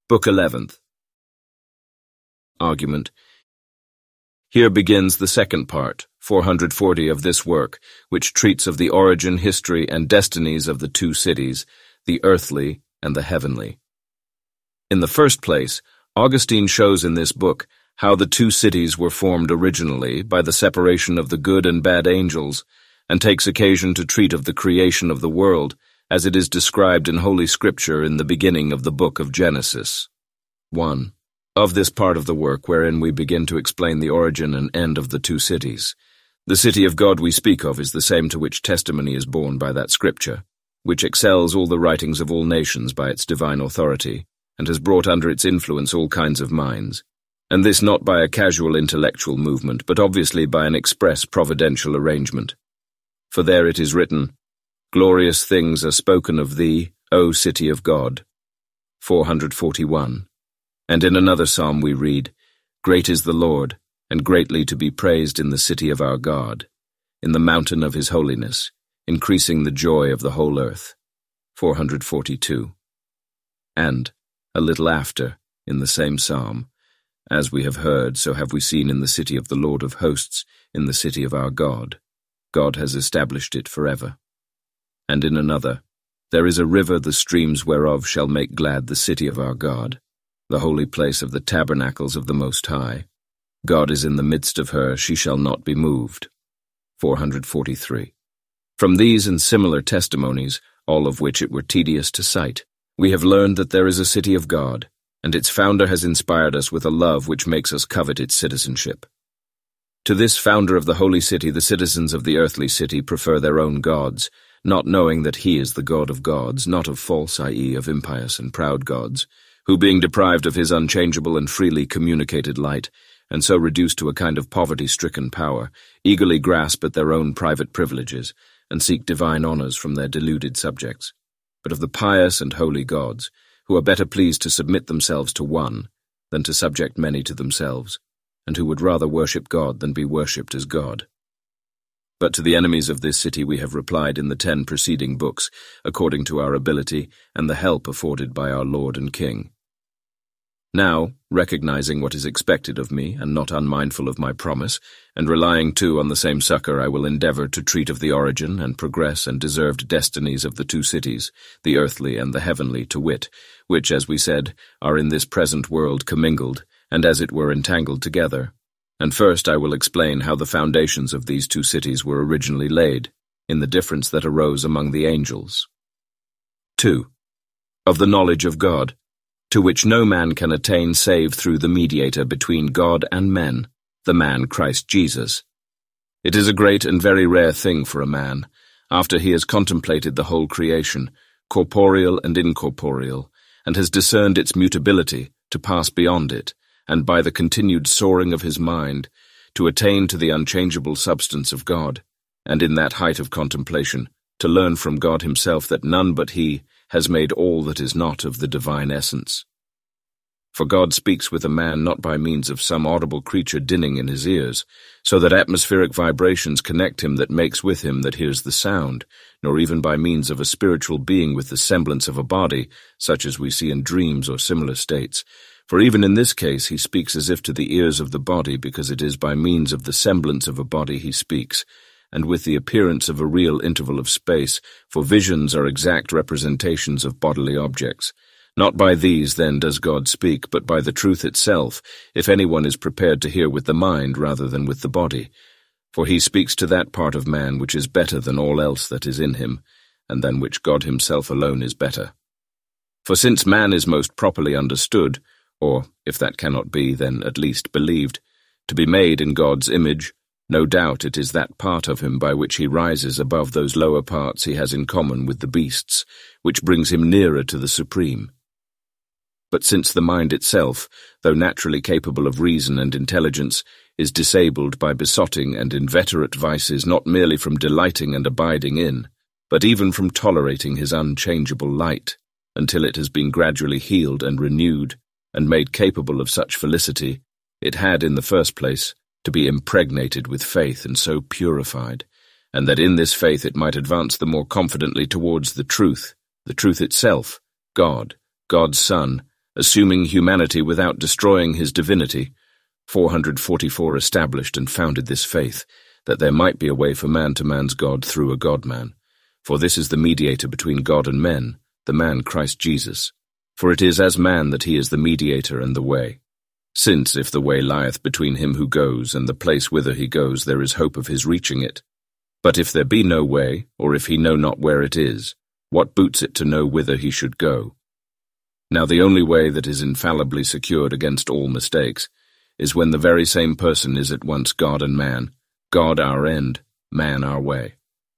Book 11th. Argument. Here begins the second part, 440 of this work, which treats of the origin, history, and destinies of the two cities, the earthly and the heavenly. In the first place, Augustine shows in this book how the two cities were formed originally by the separation of the good and bad angels, and takes occasion to treat of the creation of the world, as it is described in Holy Scripture in the beginning of the book of Genesis. 1. Of this part of the work wherein we begin to explain the origin and end of the two cities. The city of God we speak of is the same to which testimony is borne by that Scripture, which excels all the writings of all nations by its divine authority, and has brought under its influence all kinds of minds, and this not by a casual intellectual movement, but obviously by an express providential arrangement. For there it is written, "Glorious things are spoken of thee, O city of God." 441. And in another psalm we read, "Great is the Lord, and greatly to be praised in the city of our God, in the mountain of his holiness, increasing the joy of the whole earth." 442. And, a little after, in the same psalm, "As we have heard, so have we seen in the city of the Lord of hosts, in the city of our God. God has established it forever." And in another, "There is a river, the streams whereof shall make glad the city of our God, the holy place of the tabernacles of the Most High. God is in the midst of her, she shall not be moved." 443. From these and similar testimonies, all of which it were tedious to cite, we have learned that there is a city of God, and its founder has inspired us with a love which makes us covet its citizenship. To this founder of the holy city the citizens of the earthly city prefer their own gods, not knowing that he is the God of gods, not of false, i.e. of impious and proud gods, who being deprived of his unchangeable and freely communicated light, and so reduced to a kind of poverty-stricken power, eagerly grasp at their own private privileges, and seek divine honors from their deluded subjects, but of the pious and holy gods, who are better pleased to submit themselves to one, than to subject many to themselves, and who would rather worship God than be worshipped as God. But to the enemies of this city we have replied in the 10 preceding books, according to our ability and the help afforded by our Lord and King. Now, recognizing what is expected of me, and not unmindful of my promise, and relying too on the same succor, I will endeavor to treat of the origin and progress and deserved destinies of the two cities, the earthly and the heavenly, to wit, which, as we said, are in this present world commingled, and as it were entangled together. And first I will explain how the foundations of these two cities were originally laid, in the difference that arose among the angels. 2. Of the knowledge of God, to which no man can attain save through the mediator between God and men, the man Christ Jesus. It is a great and very rare thing for a man, after he has contemplated the whole creation, corporeal and incorporeal, and has discerned its mutability, to pass beyond it, and by the continued soaring of his mind, to attain to the unchangeable substance of God, and in that height of contemplation, to learn from God himself that none but he has made all that is not of the divine essence. For God speaks with a man not by means of some audible creature dinning in his ears, so that atmospheric vibrations connect him that makes with him that hears the sound, nor even by means of a spiritual being with the semblance of a body, such as we see in dreams or similar states. For even in this case he speaks as if to the ears of the body, because it is by means of the semblance of a body he speaks, and with the appearance of a real interval of space, for visions are exact representations of bodily objects. Not by these, then, does God speak, but by the truth itself, if anyone is prepared to hear with the mind rather than with the body. For he speaks to that part of man which is better than all else that is in him, and than which God himself alone is better. For since man is most properly understood, or, if that cannot be, then at least believed, to be made in God's image, no doubt it is that part of him by which he rises above those lower parts he has in common with the beasts, which brings him nearer to the supreme. But since the mind itself, though naturally capable of reason and intelligence, is disabled by besotting and inveterate vices not merely from delighting and abiding in, but even from tolerating his unchangeable light, until it has been gradually healed and renewed, and made capable of such felicity, it had, in the first place, to be impregnated with faith and so purified, and that in this faith it might advance the more confidently towards the truth itself, God, God's Son, assuming humanity without destroying his divinity, 444 established and founded this faith, that there might be a way for man to man's God through a God-man. For this is the mediator between God and men, the man Christ Jesus. For it is as man that he is the mediator and the way. Since, if the way lieth between him who goes and the place whither he goes, there is hope of his reaching it. But if there be no way, or if he know not where it is, what boots it to know whither he should go? Now the only way that is infallibly secured against all mistakes is when the very same person is at once God and man, God our end, man our way.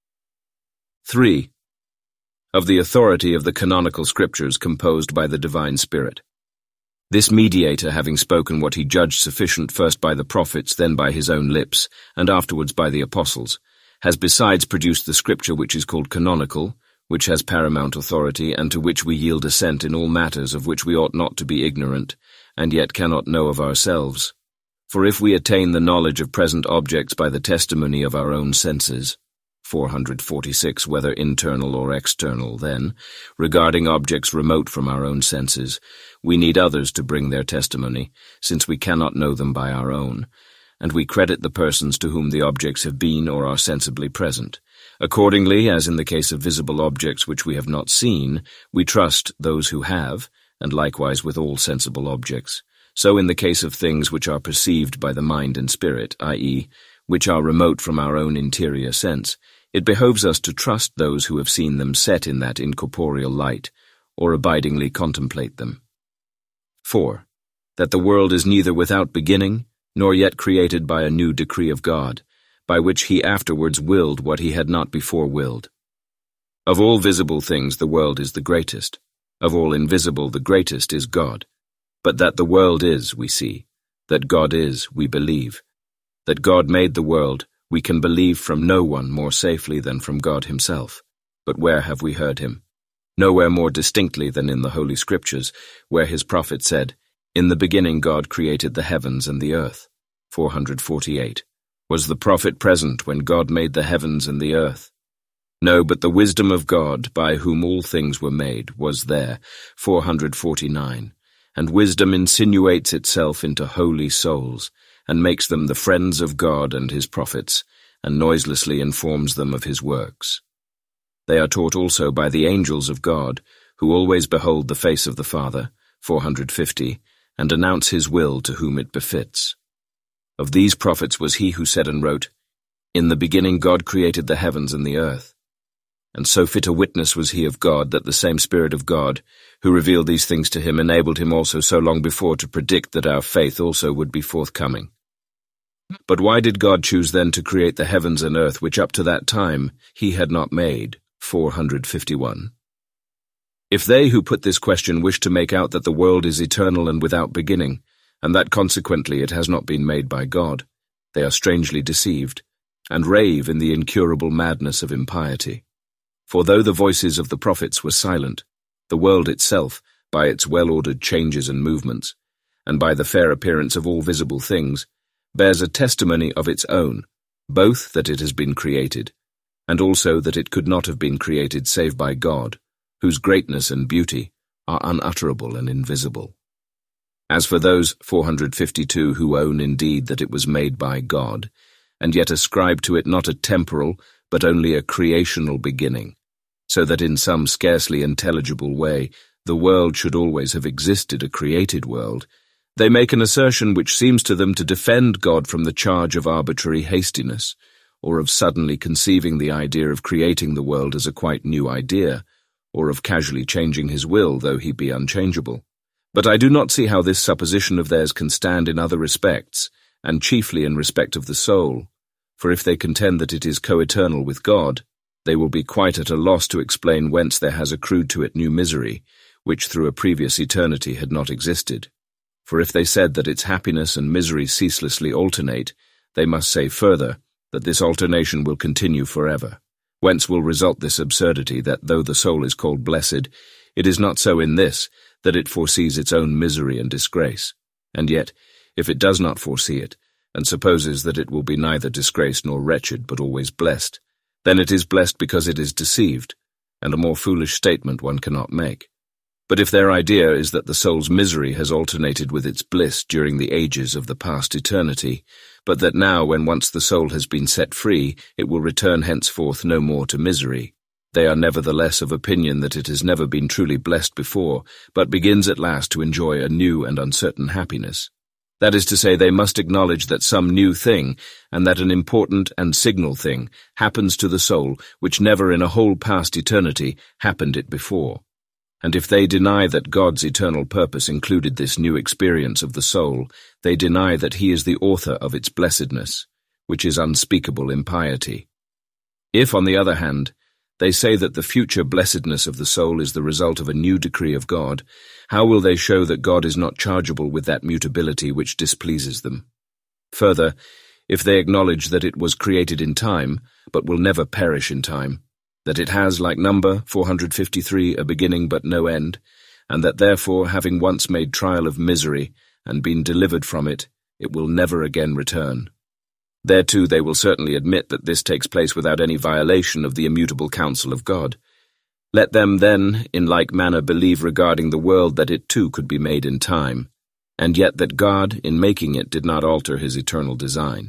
3. Of the authority of the canonical scriptures composed by the divine Spirit. This mediator, having spoken what he judged sufficient first by the prophets, then by his own lips, and afterwards by the apostles, has besides produced the scripture which is called canonical, which has paramount authority, and to which we yield assent in all matters of which we ought not to be ignorant, and yet cannot know of ourselves. For if we attain the knowledge of present objects by the testimony of our own senses, 446, whether internal or external, then, regarding objects remote from our own senses, we need others to bring their testimony, since we cannot know them by our own, and we credit the persons to whom the objects have been or are sensibly present. Accordingly, as in the case of visible objects which we have not seen, we trust those who have, and likewise with all sensible objects. So in the case of things which are perceived by the mind and spirit, i.e., which are remote from our own interior sense, it behoves us to trust those who have seen them set in that incorporeal light, or abidingly contemplate them. 4. That the world is neither without beginning, nor yet created by a new decree of God, by which he afterwards willed what he had not before willed. Of all visible things the world is the greatest. Of all invisible the greatest is God. But that the world is, we see. That God is, we believe. That God made the world, we can believe from no one more safely than from God himself. But where have we heard him? Nowhere more distinctly than in the Holy Scriptures, where his prophet said, "In the beginning God created the heavens and the earth." 448. Was the prophet present when God made the heavens and the earth? No, but the wisdom of God, by whom all things were made, was there. 449. And wisdom insinuates itself into holy souls, and makes them the friends of God and his prophets, and noiselessly informs them of his works. They are taught also by the angels of God, who always behold the face of the Father, 450, and announce his will to whom it befits. Of these prophets was he who said and wrote, "In the beginning God created the heavens and the earth." And so fit a witness was he of God that the same Spirit of God, who revealed these things to him, enabled him also so long before to predict that our faith also would be forthcoming. But why did God choose then to create the heavens and earth, which up to that time he had not made? 451. If they who put this question wish to make out that the world is eternal and without beginning, and that consequently it has not been made by God, they are strangely deceived, and rave in the incurable madness of impiety. For though the voices of the prophets were silent, the world itself, by its well-ordered changes and movements, and by the fair appearance of all visible things, bears a testimony of its own, both that it has been created, and also that it could not have been created save by God, whose greatness and beauty are unutterable and invisible. As for those 452 who own indeed that it was made by God, and yet ascribe to it not a temporal, but only a creational beginning, so that in some scarcely intelligible way the world should always have existed a created world, they make an assertion which seems to them to defend God from the charge of arbitrary hastiness, or of suddenly conceiving the idea of creating the world as a quite new idea, or of casually changing his will, though he be unchangeable. But I do not see how this supposition of theirs can stand in other respects, and chiefly in respect of the soul, for if they contend that it is co-eternal with God, they will be quite at a loss to explain whence there has accrued to it new misery, which through a previous eternity had not existed. For if they said that its happiness and misery ceaselessly alternate, they must say further that this alternation will continue forever, whence will result this absurdity that though the soul is called blessed, it is not so in this, that it foresees its own misery and disgrace. And yet, if it does not foresee it, and supposes that it will be neither disgraced nor wretched, but always blessed, then it is blessed because it is deceived, and a more foolish statement one cannot make. But if their idea is that the soul's misery has alternated with its bliss during the ages of the past eternity, but that now, when once the soul has been set free, it will return henceforth no more to misery, they are nevertheless of opinion that it has never been truly blessed before, but begins at last to enjoy a new and uncertain happiness. That is to say, they must acknowledge that some new thing, and that an important and signal thing, happens to the soul which never in a whole past eternity happened it before. And if they deny that God's eternal purpose included this new experience of the soul, they deny that He is the author of its blessedness, which is unspeakable impiety. If, on the other hand, they say that the future blessedness of the soul is the result of a new decree of God, how will they show that God is not chargeable with that mutability which displeases them? Further, if they acknowledge that it was created in time, but will never perish in time, that it has, like number 453, a beginning but no end, and that therefore, having once made trial of misery and been delivered from it, it will never again return. Thereto they will certainly admit that this takes place without any violation of the immutable counsel of God. Let them then, in like manner, believe regarding the world that it too could be made in time, and yet that God, in making it, did not alter His eternal design.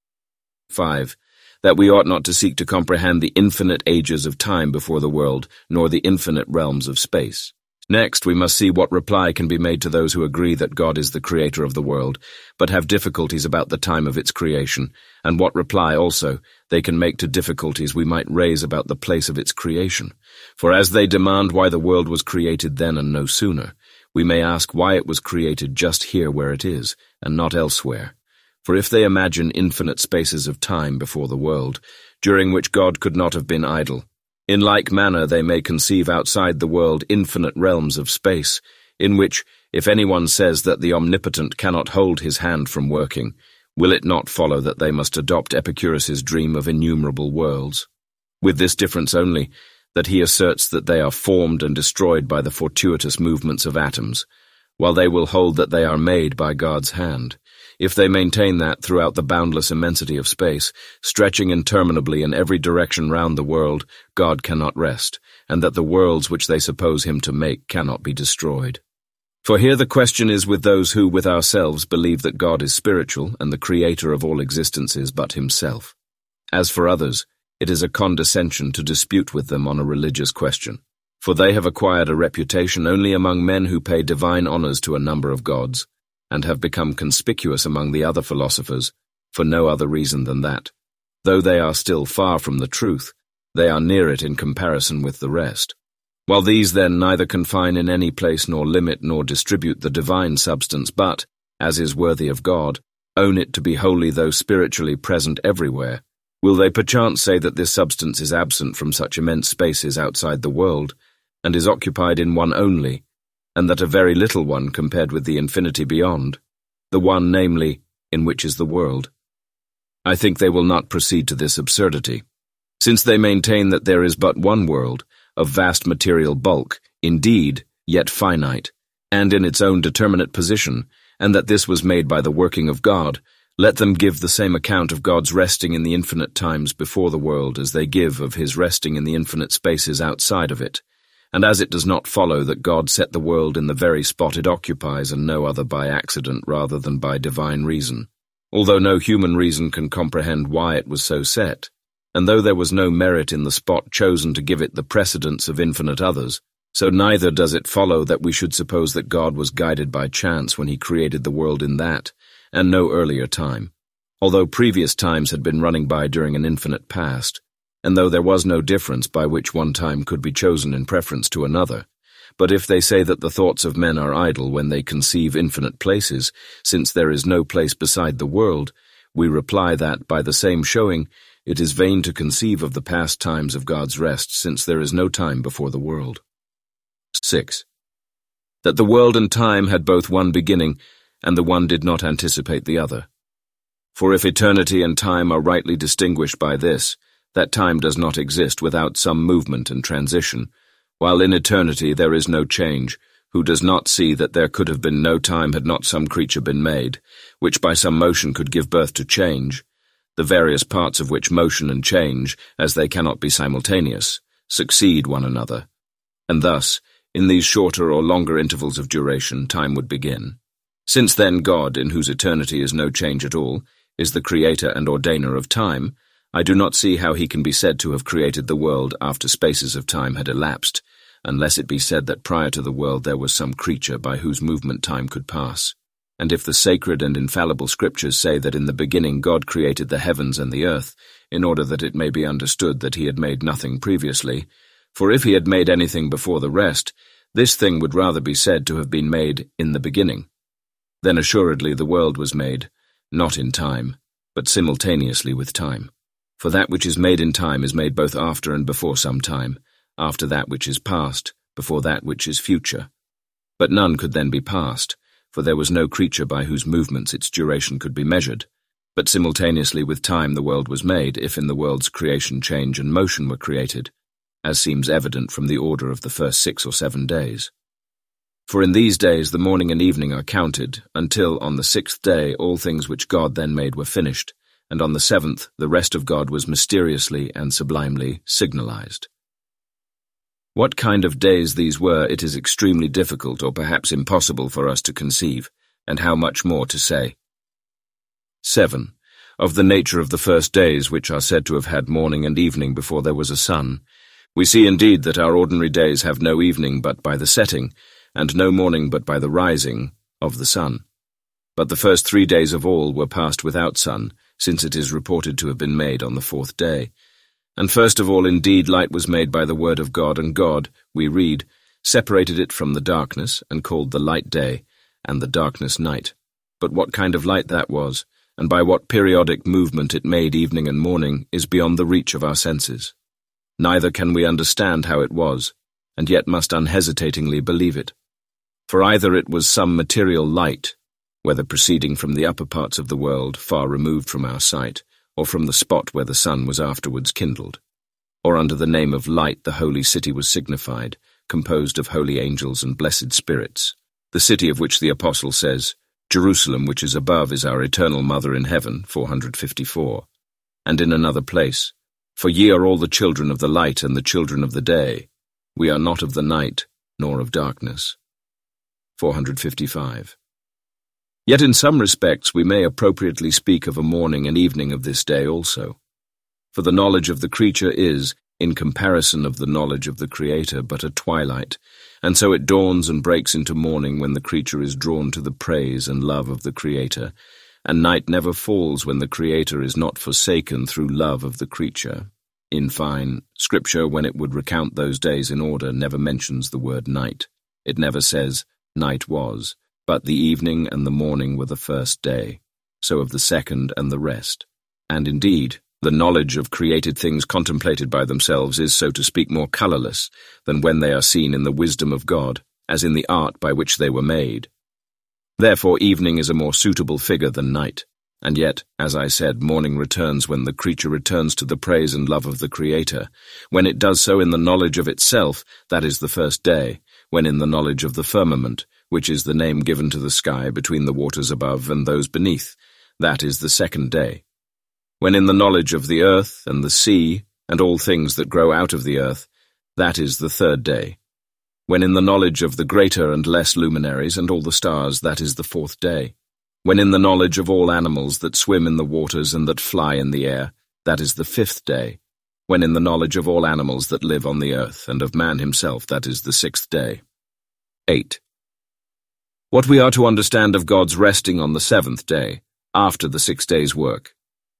5. That we ought not to seek to comprehend the infinite ages of time before the world, nor the infinite realms of space. Next, we must see what reply can be made to those who agree that God is the creator of the world, but have difficulties about the time of its creation, and what reply, also, they can make to difficulties we might raise about the place of its creation. For as they demand why the world was created then and no sooner, we may ask why it was created just here where it is, and not elsewhere. For if they imagine infinite spaces of time before the world, during which God could not have been idle, in like manner they may conceive outside the world infinite realms of space, in which, if anyone says that the Omnipotent cannot hold His hand from working, will it not follow that they must adopt Epicurus's dream of innumerable worlds? With this difference only, that he asserts that they are formed and destroyed by the fortuitous movements of atoms, while they will hold that they are made by God's hand. If they maintain that, throughout the boundless immensity of space, stretching interminably in every direction round the world, God cannot rest, and that the worlds which they suppose Him to make cannot be destroyed. For here the question is with those who, with ourselves, believe that God is spiritual and the creator of all existences but Himself. As for others, it is a condescension to dispute with them on a religious question, for they have acquired a reputation only among men who pay divine honors to a number of gods, and have become conspicuous among the other philosophers, for no other reason than that, though they are still far from the truth, they are near it in comparison with the rest. While these then neither confine in any place nor limit nor distribute the divine substance, but, as is worthy of God, own it to be holy though spiritually present everywhere, will they perchance say that this substance is absent from such immense spaces outside the world, and is occupied in one only, and that a very little one compared with the infinity beyond, the one, namely, in which is the world? I think they will not proceed to this absurdity, since they maintain that there is but one world, of vast material bulk, indeed, yet finite, and in its own determinate position, and that this was made by the working of God. Let them give the same account of God's resting in the infinite times before the world as they give of His resting in the infinite spaces outside of it. And as it does not follow that God set the world in the very spot it occupies and no other by accident rather than by divine reason, although no human reason can comprehend why it was so set, and though there was no merit in the spot chosen to give it the precedence of infinite others, so neither does it follow that we should suppose that God was guided by chance when He created the world in that, and no earlier time, although previous times had been running by during an infinite past, and though there was no difference by which one time could be chosen in preference to another. But if they say that the thoughts of men are idle when they conceive infinite places, since there is no place beside the world, we reply that, by the same showing, it is vain to conceive of the past times of God's rest, since there is no time before the world. 6. That the world and time had both one beginning, and the one did not anticipate the other. For if eternity and time are rightly distinguished by this, that time does not exist without some movement and transition, while in eternity there is no change, who does not see that there could have been no time had not some creature been made, which by some motion could give birth to change, the various parts of which motion and change, as they cannot be simultaneous, succeed one another. And thus, In these shorter or longer intervals of duration, time would begin. Since then God, in whose eternity is no change at all, is the creator and ordainer of time, I do not see how he can be said to have created the world after spaces of time had elapsed, unless it be said that prior to the world there was some creature by whose movement time could pass. And if the sacred and infallible scriptures say that in the beginning God created the heavens and the earth, in order that it may be understood that he had made nothing previously, for if he had made anything before the rest, this thing would rather be said to have been made in the beginning. Then assuredly the world was made, not in time, but simultaneously with time. For that which is made in time is made both after and before some time, after that which is past, before that which is future. But none could then be past, for there was no creature by whose movements its duration could be measured. But simultaneously with time the world was made, if in the world's creation change and motion were created, as seems evident from the order of the first 6 or 7 days. For in these days the morning and evening are counted, until on the 6th day all things which God then made were finished, and on the 7th the rest of God was mysteriously and sublimely signalized. What kind of days these were it is extremely difficult or perhaps impossible for us to conceive, and how much more to say. 7. Of the nature of the first days, which are said to have had morning and evening before there was a sun, we see indeed that our ordinary days have no evening but by the setting, and no morning but by the rising of the sun. But the first 3 days of all were passed without sun, since it is reported to have been made on the 4th day. And first of all indeed light was made by the word of God, and God, we read, separated it from the darkness, and called the light day, and the darkness night. But what kind of light that was, and by what periodic movement it made evening and morning, is beyond the reach of our senses. Neither can we understand how it was, and yet must unhesitatingly believe it. For either it was some material light, whether proceeding from the upper parts of the world, far removed from our sight, or from the spot where the sun was afterwards kindled, or under the name of light the holy city was signified, composed of holy angels and blessed spirits, the city of which the apostle says, Jerusalem which is above is our eternal mother in heaven, 454. And in another place, for ye are all the children of the light and the children of the day. We are not of the night, nor of darkness. 455. Yet in some respects we may appropriately speak of a morning and evening of this day also. For the knowledge of the creature is, in comparison of the knowledge of the Creator, but a twilight, and so it dawns and breaks into morning when the creature is drawn to the praise and love of the Creator, and night never falls when the Creator is not forsaken through love of the creature. In fine, Scripture, when it would recount those days in order, never mentions the word night. It never says, night was, but the evening and the morning were the first day, so of the second and the rest. And indeed, the knowledge of created things contemplated by themselves is, so to speak, more colourless than when they are seen in the wisdom of God, as in the art by which they were made. Therefore evening is a more suitable figure than night, and yet, as I said, morning returns when the creature returns to the praise and love of the Creator, when it does so in the knowledge of itself, that is the first day, when in the knowledge of the firmament, which is the name given to the sky between the waters above and those beneath, that is the second day, when in the knowledge of the earth and the sea and all things that grow out of the earth, that is the third day, when in the knowledge of the greater and less luminaries and all the stars, that is the 4th day, when in the knowledge of all animals that swim in the waters and that fly in the air, that is the 5th day, when in the knowledge of all animals that live on the earth and of man himself, that is the 6th day. 8. What we are to understand of God's resting on the 7th day, after the 6 days' work.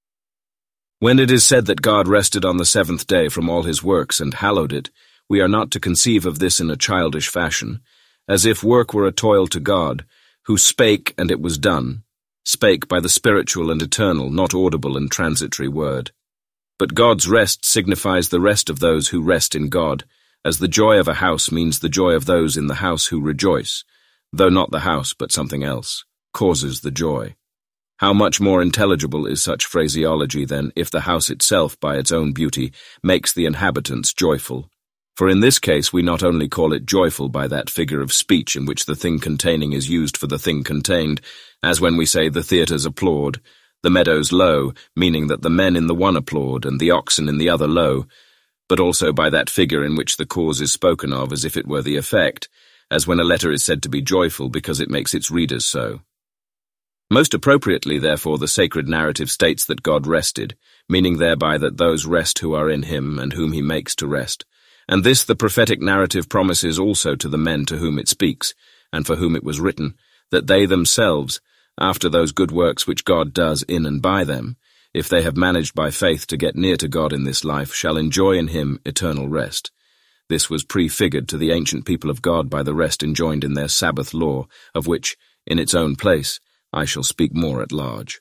When it is said that God rested on the 7th day from all his works and hallowed it, we are not to conceive of this in a childish fashion, as if work were a toil to God, who spake and it was done, spake by the spiritual and eternal, not audible and transitory word. But God's rest signifies the rest of those who rest in God, as the joy of a house means the joy of those in the house who rejoice, though not the house but something else, causes the joy. How much more intelligible is such phraseology than if the house itself by its own beauty makes the inhabitants joyful? For in this case we not only call it joyful by that figure of speech in which the thing containing is used for the thing contained, as when we say the theatres applaud, the meadows low, meaning that the men in the one applaud and the oxen in the other low, but also by that figure in which the cause is spoken of as if it were the effect, as when a letter is said to be joyful because it makes its readers so. Most appropriately, therefore, the sacred narrative states that God rested, meaning thereby that those rest who are in him and whom he makes to rest. And this the prophetic narrative promises also to the men to whom it speaks, and for whom it was written, that they themselves, after those good works which God does in and by them, if they have managed by faith to get near to God in this life, shall enjoy in him eternal rest. This was prefigured to the ancient people of God by the rest enjoined in their Sabbath law, of which, in its own place, I shall speak more at large.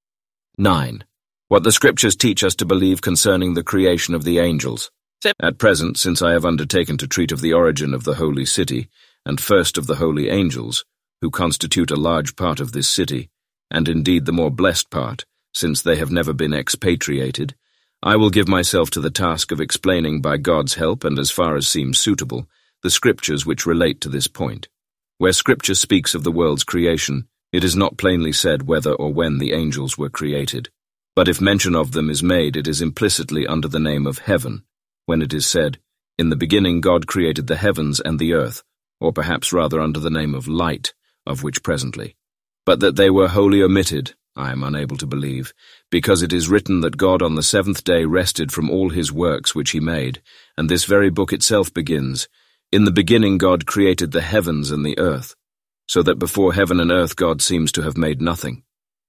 9. What the Scriptures teach us to believe concerning the creation of the angels. At present, since I have undertaken to treat of the origin of the holy city, and first of the holy angels, who constitute a large part of this city, and indeed the more blessed part, since they have never been expatriated, I will give myself to the task of explaining by God's help and as far as seems suitable, the Scriptures which relate to this point. Where Scripture speaks of the world's creation, it is not plainly said whether or when the angels were created. But if mention of them is made, it is implicitly under the name of heaven, when it is said, "In the beginning God created the heavens and the earth," or perhaps rather under the name of light, of which presently. But that they were wholly omitted, I am unable to believe, because it is written that God on the seventh day rested from all his works which he made, and this very book itself begins, "In the beginning God created the heavens and the earth," so that before heaven and earth God seems to have made nothing.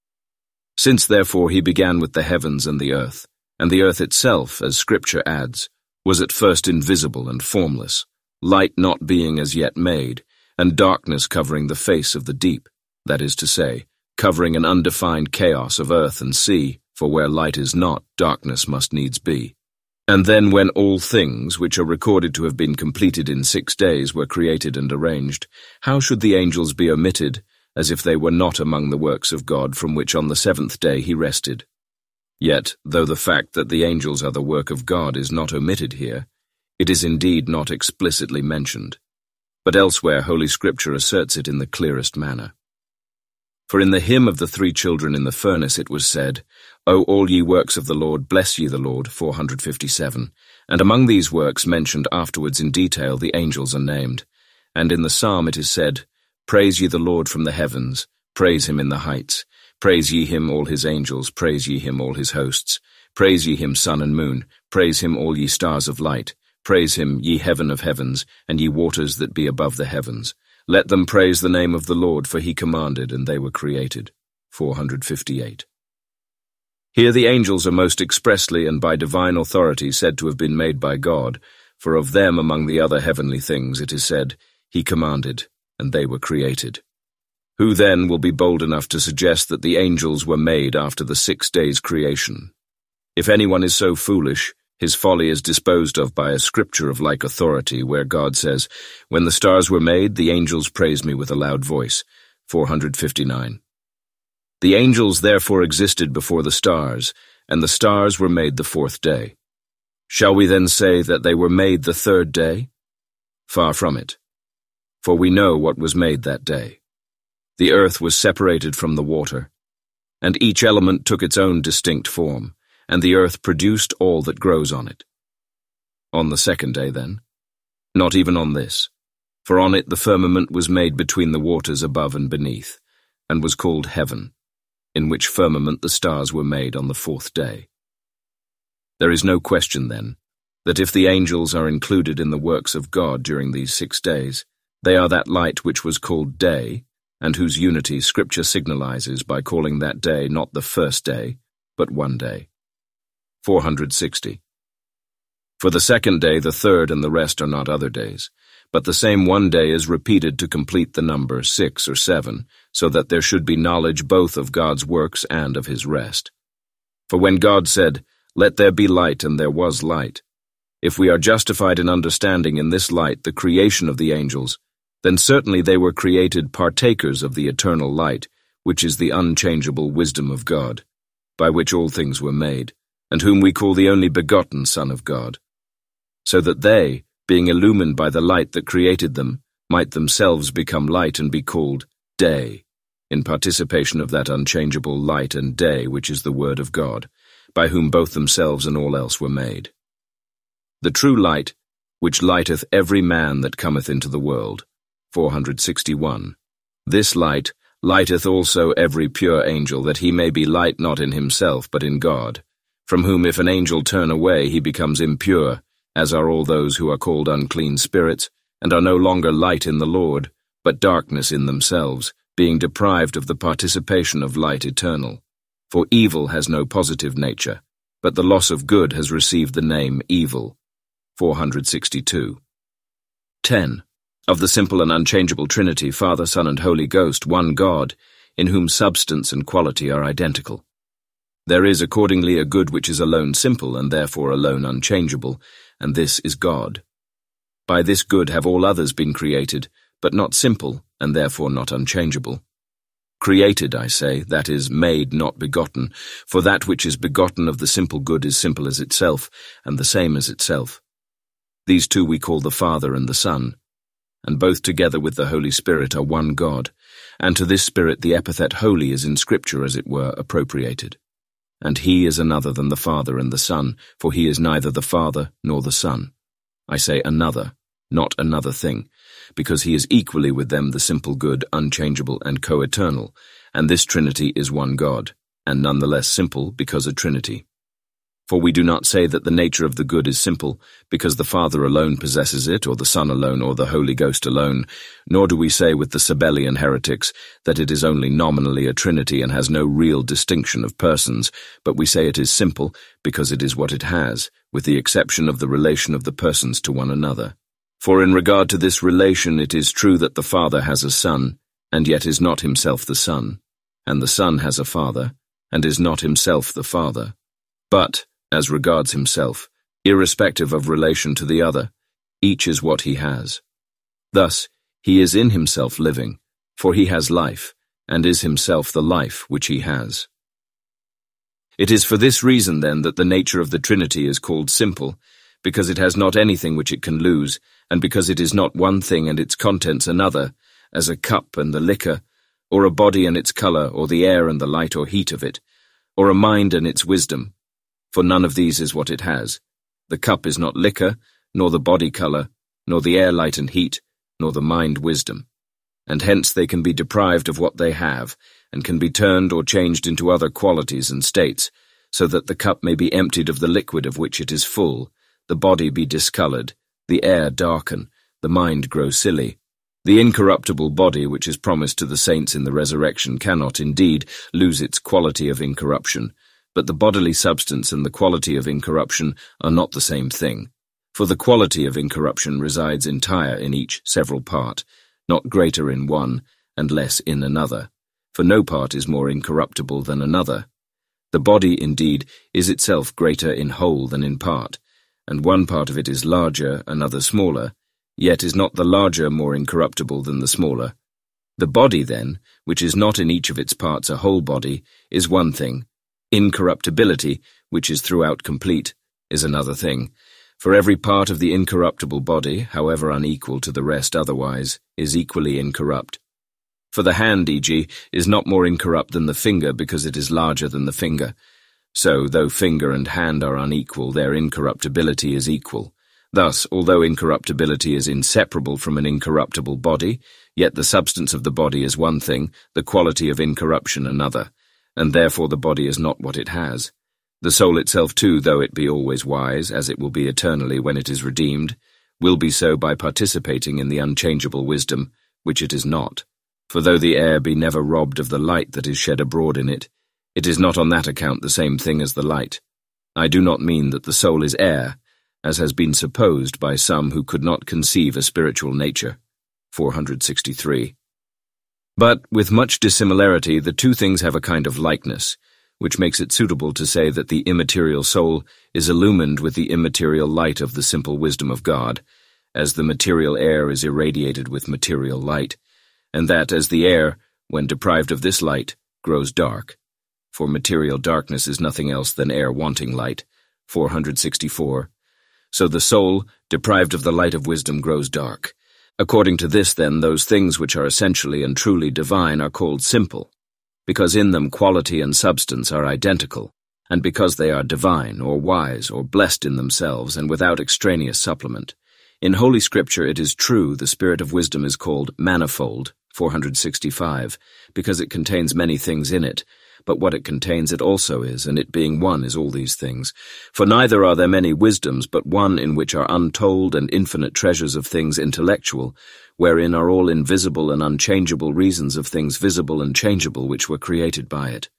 Since therefore he began with the heavens and the earth itself, as Scripture adds, was at first invisible and formless, light not being as yet made, and darkness covering the face of the deep, that is to say, covering an undefined chaos of earth and sea, for where light is not, darkness must needs be. And then when all things, which are recorded to have been completed in 6 days, were created and arranged, how should the angels be omitted, as if they were not among the works of God from which on the seventh day he rested? Yet, though the fact that the angels are the work of God is not omitted here, it is indeed not explicitly mentioned, but elsewhere Holy Scripture asserts it in the clearest manner. For in the hymn of the 3 children in the furnace it was said, "O all ye works of the Lord, bless ye the Lord," 457, and among these works mentioned afterwards in detail the angels are named, and in the psalm it is said, "Praise ye the Lord from the heavens, praise him in the heights, praise ye him all his angels, praise ye him all his hosts, praise ye him sun and moon, praise him all ye stars of light, praise him ye heaven of heavens, and ye waters that be above the heavens. Let them praise the name of the Lord, for he commanded, and they were created." 458. Here the angels are most expressly and by divine authority said to have been made by God, for of them among the other heavenly things it is said, "He commanded, and they were created." Who then will be bold enough to suggest that the angels were made after the 6 days' creation? If anyone is so foolish, his folly is disposed of by a scripture of like authority, where God says, "When the stars were made, the angels praised me with a loud voice." 459. The angels therefore existed before the stars, and the stars were made the 4th day. Shall we then say that they were made the 3rd day? Far from it. For we know what was made that day. The earth was separated from the water, and each element took its own distinct form, and the earth produced all that grows on it. On the 2nd day, then? Not even on this, for on it the firmament was made between the waters above and beneath, and was called heaven, in which firmament the stars were made on the 4th day. There is no question, then, that if the angels are included in the works of God during these 6 days, they are that light which was called day, and whose unity Scripture signalizes by calling that day not the 1st day, but one day. 460. For the 2nd day, the 3rd, and the rest are not other days, but the same one day is repeated to complete the number 6 or 7, so that there should be knowledge both of God's works and of his rest. For when God said, "Let there be light," and there was light, if we are justified in understanding in this light the creation of the angels, then certainly they were created partakers of the eternal light, which is the unchangeable wisdom of God, by which all things were made, and whom we call the only begotten Son of God, so that they, being illumined by the light that created them, might themselves become light and be called day, in participation of that unchangeable light and day which is the Word of God, by whom both themselves and all else were made. The true light, which lighteth every man that cometh into the world. 461. This light lighteth also every pure angel, that he may be light not in himself, but in God, from whom if an angel turn away, he becomes impure, as are all those who are called unclean spirits, and are no longer light in the Lord, but darkness in themselves, being deprived of the participation of light eternal. For evil has no positive nature, but the loss of good has received the name evil. 462. 10. Of the simple and unchangeable Trinity, Father, Son, and Holy Ghost, one God, in whom substance and quality are identical. There is accordingly a good which is alone simple, and therefore alone unchangeable, and this is God. By this good have all others been created, but not simple, and therefore not unchangeable. Created, I say, that is, made, not begotten, for that which is begotten of the simple good is simple as itself, and the same as itself. These two we call the Father and the Son, and both together with the Holy Spirit are one God, and to this Spirit the epithet holy is in Scripture, as it were, appropriated. And he is another than the Father and the Son, for he is neither the Father nor the Son. I say another, not another thing, because he is equally with them the simple good, unchangeable, and co-eternal, and this Trinity is one God, and none the less simple because a Trinity. For we do not say that the nature of the good is simple, because the Father alone possesses it, or the Son alone, or the Holy Ghost alone, nor do we say with the Sabellian heretics that it is only nominally a Trinity and has no real distinction of persons, but we say it is simple because it is what it has, with the exception of the relation of the persons to one another. For in regard to this relation it is true that the Father has a Son, and yet is not himself the Son, and the Son has a Father, and is not himself the Father. But, as regards himself, irrespective of relation to the other, each is what he has. Thus, he is in himself living, for he has life, and is himself the life which he has. It is for this reason, then, that the nature of the Trinity is called simple, because it has not anything which it can lose, and because it is not one thing and its contents another, as a cup and the liquor, or a body and its colour, or the air and the light or heat of it, or a mind and its wisdom. For none of these is what it has. The cup is not liquor, nor the body colour, nor the air light and heat, nor the mind wisdom. And hence they can be deprived of what they have, and can be turned or changed into other qualities and states, so that the cup may be emptied of the liquid of which it is full, the body be discoloured, the air darken, the mind grow silly. The incorruptible body which is promised to the saints in the resurrection cannot, indeed, lose its quality of incorruption, but the bodily substance and the quality of incorruption are not the same thing. For the quality of incorruption resides entire in each several part, not greater in one and less in another, for no part is more incorruptible than another. The body, indeed, is itself greater in whole than in part, and one part of it is larger, another smaller, yet is not the larger more incorruptible than the smaller. The body, then, which is not in each of its parts a whole body, is one thing. Incorruptibility, which is throughout complete, is another thing. For every part of the incorruptible body, however unequal to the rest otherwise, is equally incorrupt. For the hand, e.g., is not more incorrupt than the finger because it is larger than the finger. So, though finger and hand are unequal, their incorruptibility is equal. Thus, although incorruptibility is inseparable from an incorruptible body, yet the substance of the body is one thing, the quality of incorruption another, and therefore the body is not what it has. The soul itself too, though it be always wise, as it will be eternally when it is redeemed, will be so by participating in the unchangeable wisdom, which it is not. For though the air be never robbed of the light that is shed abroad in it, it is not on that account the same thing as the light. I do not mean that the soul is air, as has been supposed by some who could not conceive a spiritual nature. 463. But, with much dissimilarity, the two things have a kind of likeness, which makes it suitable to say that the immaterial soul is illumined with the immaterial light of the simple wisdom of God, as the material air is irradiated with material light, and that as the air, when deprived of this light, grows dark. For material darkness is nothing else than air wanting light. 464. So the soul, deprived of the light of wisdom, grows dark. According to this, then, those things which are essentially and truly divine are called simple, because in them quality and substance are identical, and because they are divine or wise or blessed in themselves and without extraneous supplement. In Holy Scripture it is true the spirit of wisdom is called manifold, 465, because it contains many things in it, but what it contains it also is, and it being one is all these things. For neither are there many wisdoms, but one in which are untold and infinite treasures of things intellectual, wherein are all invisible and unchangeable reasons of things visible and changeable which were created by it.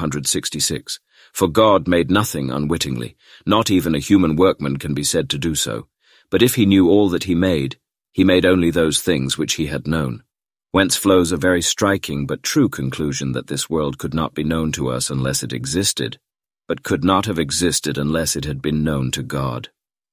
466. For God made nothing unwittingly, not even a human workman can be said to do so. But if he knew all that he made only those things which he had known. Whence flows a very striking but true conclusion that this world could not be known to us unless it existed, but could not have existed unless it had been known to God.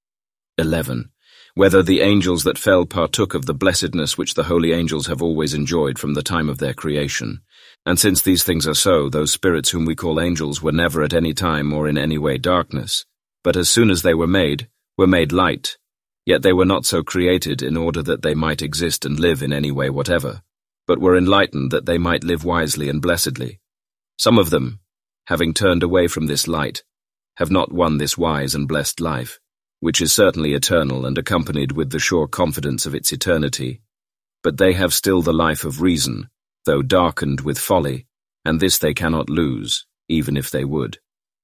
11. Whether the angels that fell partook of the blessedness which the holy angels have always enjoyed from the time of their creation. And since these things are so, those spirits whom we call angels were never at any time or in any way darkness, but as soon as they were made light. Yet they were not so created in order that they might exist and live in any way whatever, but were enlightened that they might live wisely and blessedly. Some of them, having turned away from this light, have not won this wise and blessed life, which is certainly eternal and accompanied with the sure confidence of its eternity. But they have still the life of reason, though darkened with folly, and this they cannot lose, even if they would.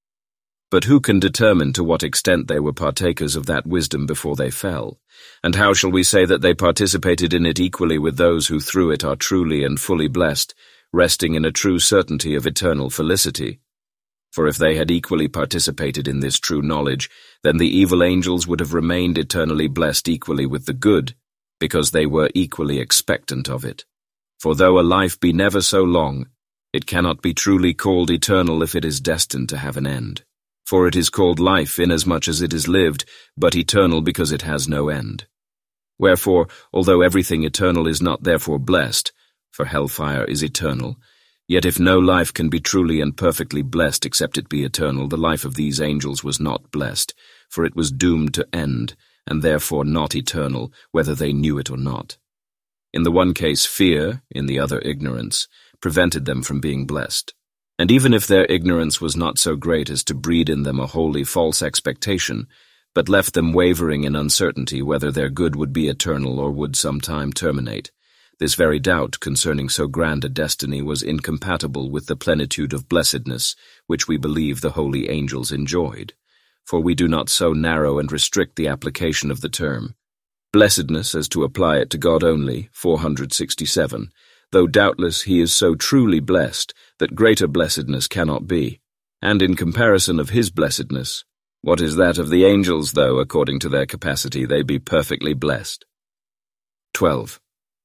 But who can determine to what extent they were partakers of that wisdom before they fell? And how shall we say that they participated in it equally with those who through it are truly and fully blessed, resting in a true certainty of eternal felicity? For if they had equally participated in this true knowledge, then the evil angels would have remained eternally blessed equally with the good, because they were equally expectant of it. For though a life be never so long, it cannot be truly called eternal if it is destined to have an end. For it is called life inasmuch as it is lived, but eternal because it has no end. Wherefore, although everything eternal is not therefore blessed, for hellfire is eternal, yet if no life can be truly and perfectly blessed except it be eternal, the life of these angels was not blessed, for it was doomed to end, and therefore not eternal, whether they knew it or not. In the one case fear, in the other ignorance, prevented them from being blessed. And even if their ignorance was not so great as to breed in them a wholly false expectation, but left them wavering in uncertainty whether their good would be eternal or would some time terminate, this very doubt concerning so grand a destiny was incompatible with the plenitude of blessedness which we believe the holy angels enjoyed, for we do not so narrow and restrict the application of the term. Blessedness as to apply it to God only, 467, though doubtless he is so truly blessed that greater blessedness cannot be, and in comparison of his blessedness, what is that of the angels, though, according to their capacity, they be perfectly blessed? 12.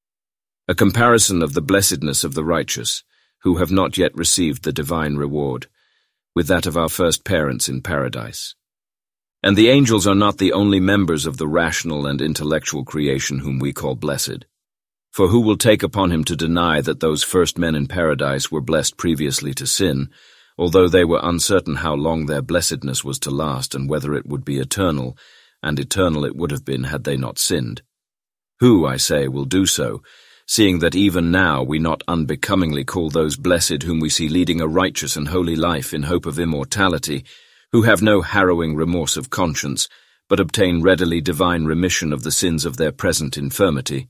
A comparison of the blessedness of the righteous, who have not yet received the divine reward, with that of our first parents in paradise. And the angels are not the only members of the rational and intellectual creation whom we call blessed. For who will take upon him to deny that those first men in paradise were blessed previously to sin, although they were uncertain how long their blessedness was to last and whether it would be eternal, and eternal it would have been had they not sinned? Who, I say, will do so, seeing that even now we not unbecomingly call those blessed whom we see leading a righteous and holy life in hope of immortality, who have no harrowing remorse of conscience, but obtain readily divine remission of the sins of their present infirmity?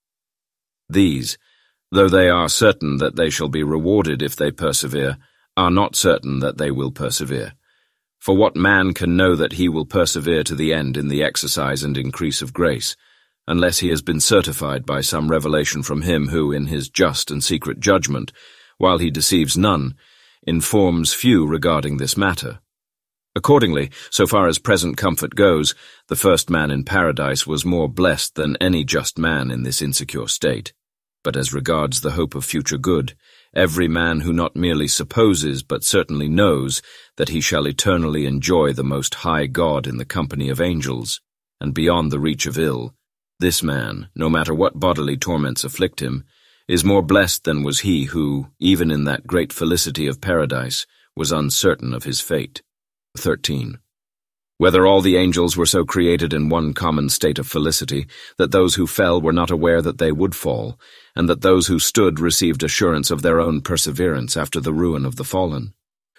These, though they are certain that they shall be rewarded if they persevere, are not certain that they will persevere. For what man can know that he will persevere to the end in the exercise and increase of grace, unless he has been certified by some revelation from him who, in his just and secret judgment, while he deceives none, informs few regarding this matter? Accordingly, so far as present comfort goes, the first man in paradise was more blessed than any just man in this insecure state. But as regards the hope of future good, every man who not merely supposes but certainly knows that he shall eternally enjoy the Most High God in the company of angels, and beyond the reach of ill, this man, no matter what bodily torments afflict him, is more blessed than was he who, even in that great felicity of paradise, was uncertain of his fate. 13. Whether all the angels were so created in one common state of felicity, that those who fell were not aware that they would fall, and that those who stood received assurance of their own perseverance after the ruin of the fallen.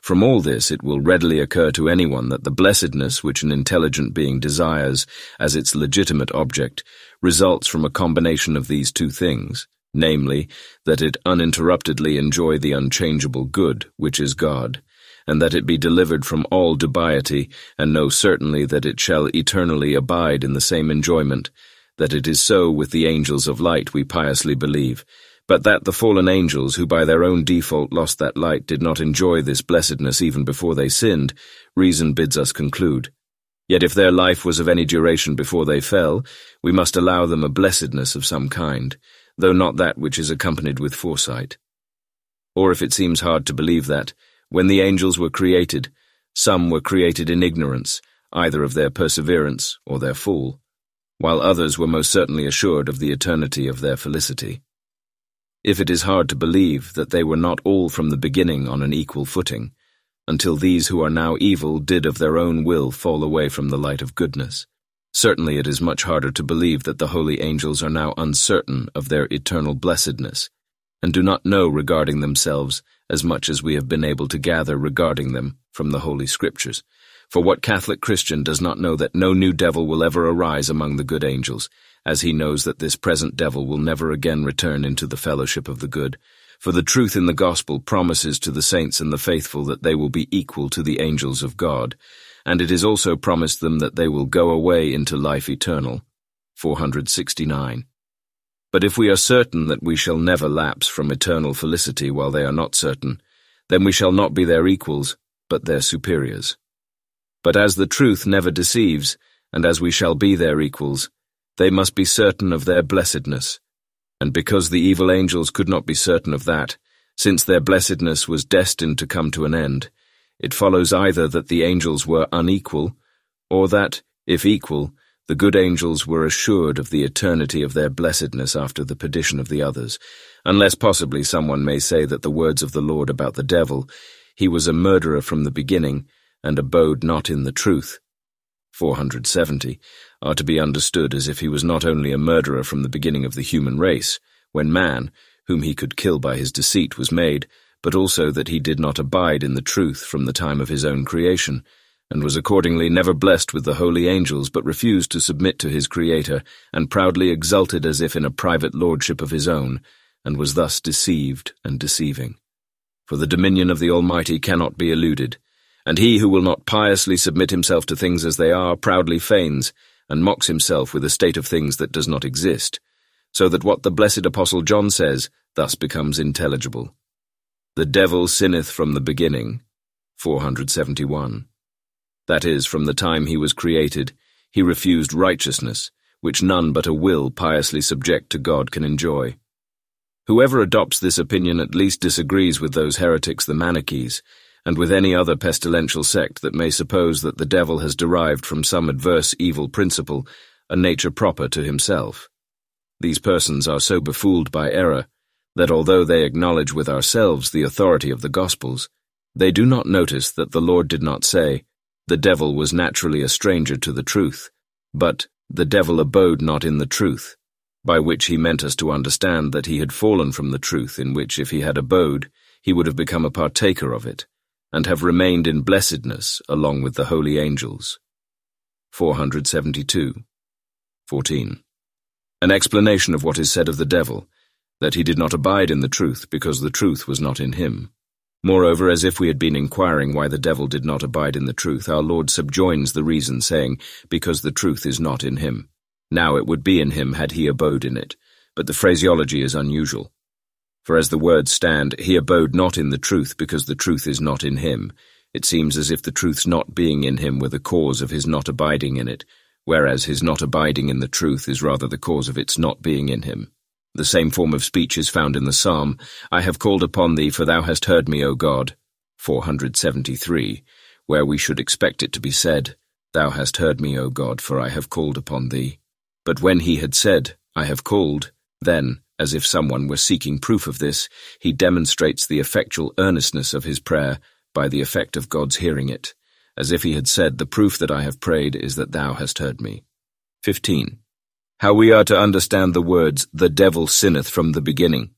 From all this, it will readily occur to anyone that the blessedness which an intelligent being desires as its legitimate object results from a combination of these two things, namely, that it uninterruptedly enjoy the unchangeable good, which is God, and that it be delivered from all dubiety, and know certainly that it shall eternally abide in the same enjoyment, that it is so with the angels of light we piously believe, but that the fallen angels who by their own default lost that light did not enjoy this blessedness even before they sinned, reason bids us conclude. Yet if their life was of any duration before they fell, we must allow them a blessedness of some kind, though not that which is accompanied with foresight. Or if it seems hard to believe that, when the angels were created, some were created in ignorance, either of their perseverance or their fall, while others were most certainly assured of the eternity of their felicity. If it is hard to believe that they were not all from the beginning on an equal footing, until these who are now evil did of their own will fall away from the light of goodness, certainly it is much harder to believe that the holy angels are now uncertain of their eternal blessedness, and do not know regarding themselves as much as we have been able to gather regarding them from the Holy Scriptures. For what Catholic Christian does not know that no new devil will ever arise among the good angels, as he knows that this present devil will never again return into the fellowship of the good? For the truth in the gospel promises to the saints and the faithful that they will be equal to the angels of God, and it is also promised them that they will go away into life eternal. 469. But if we are certain that we shall never lapse from eternal felicity while they are not certain, then we shall not be their equals, but their superiors. But as the truth never deceives, and as we shall be their equals, they must be certain of their blessedness. And because the evil angels could not be certain of that, since their blessedness was destined to come to an end, it follows either that the angels were unequal, or that, if equal, the good angels were assured of the eternity of their blessedness after the perdition of the others, unless possibly someone may say that the words of the Lord about the devil, "He was a murderer from the beginning, and abode not in the truth," 470, are to be understood as if he was not only a murderer from the beginning of the human race, when man, whom he could kill by his deceit, was made, but also that he did not abide in the truth from the time of his own creation, and was accordingly never blessed with the holy angels, but refused to submit to his Creator, and proudly exulted as if in a private lordship of his own, and was thus deceived and deceiving. For the dominion of the Almighty cannot be eluded, and he who will not piously submit himself to things as they are proudly feigns, and mocks himself with a state of things that does not exist, so that what the blessed Apostle John says thus becomes intelligible. The devil sinneth from the beginning, 471. That is, from the time he was created, he refused righteousness, which none but a will piously subject to God can enjoy. Whoever adopts this opinion at least disagrees with those heretics the Manichees, and with any other pestilential sect that may suppose that the devil has derived from some adverse evil principle a nature proper to himself. These persons are so befooled by error that although they acknowledge with ourselves the authority of the Gospels, they do not notice that the Lord did not say, "The devil was naturally a stranger to the truth," but "the devil abode not in the truth," by which he meant us to understand that he had fallen from the truth in which, if he had abode, he would have become a partaker of it, and have remained in blessedness along with the holy angels. 472. 14. An explanation of what is said of the devil, that he did not abide in the truth because the truth was not in him. Moreover, as if we had been inquiring why the devil did not abide in the truth, our Lord subjoins the reason, saying, "Because the truth is not in him. Now it would be in him had he abode in it," but the phraseology is unusual. For as the words stand, "He abode not in the truth because the truth is not in him," it seems as if the truth's not being in him were the cause of his not abiding in it, whereas his not abiding in the truth is rather the cause of its not being in him. The same form of speech is found in the Psalm, "I have called upon thee, for thou hast heard me, O God," 473, where we should expect it to be said, "Thou hast heard me, O God, for I have called upon thee." But when he had said, "I have called," then, as if someone were seeking proof of this, he demonstrates the effectual earnestness of his prayer by the effect of God's hearing it, as if he had said, "The proof that I have prayed is that thou hast heard me." 15. How we are to understand the words, "The devil sinneth from the beginning."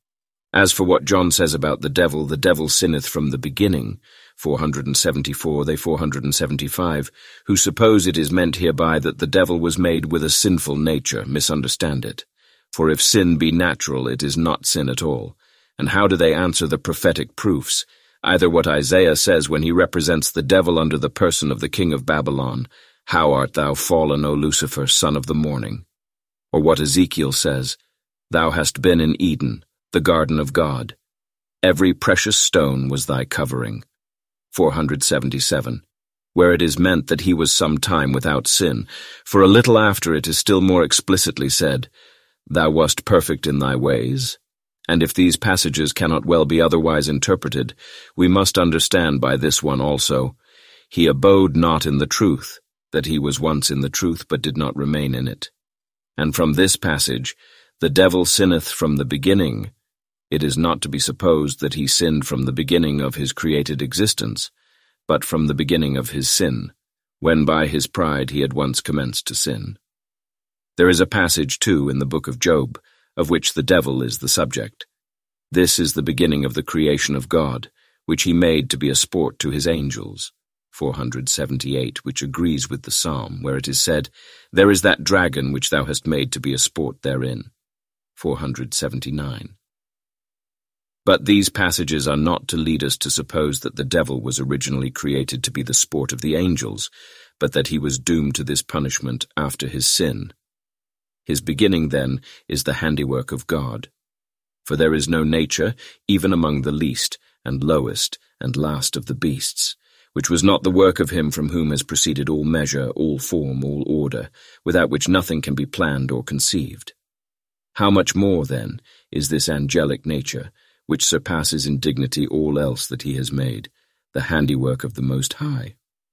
As for what John says about the devil sinneth from the beginning, 474, they 475, who suppose it is meant hereby that the devil was made with a sinful nature, misunderstand it. For if sin be natural, it is not sin at all. And how do they answer the prophetic proofs? Either what Isaiah says when he represents the devil under the person of the king of Babylon, How art thou fallen, O Lucifer, son of the morning? Or what Ezekiel says, Thou hast been in Eden, the garden of God. Every precious stone was thy covering. 477, where it is meant that he was some time without sin, for a little after it is still more explicitly said, Thou wast perfect in thy ways. And if these passages cannot well be otherwise interpreted, we must understand by this one also, He abode not in the truth, that he was once in the truth but did not remain in it. And from this passage, the devil sinneth from the beginning. It is not to be supposed that he sinned from the beginning of his created existence, but from the beginning of his sin, when by his pride he had once commenced to sin. There is a passage, too, in the book of Job, of which the devil is the subject. This is the beginning of the creation of God, which he made to be a sport to his angels. 478, which agrees with the psalm, where it is said, There is that dragon which thou hast made to be a sport therein. 479. But these passages are not to lead us to suppose that the devil was originally created to be the sport of the angels, but that he was doomed to this punishment after his sin. His beginning, then, is the handiwork of God. For there is no nature, even among the least, and lowest, and last of the beasts, which was not the work of him from whom has proceeded all measure, all form, all order, without which nothing can be planned or conceived. How much more, then, is this angelic nature, which surpasses in dignity all else that he has made, the handiwork of the Most High?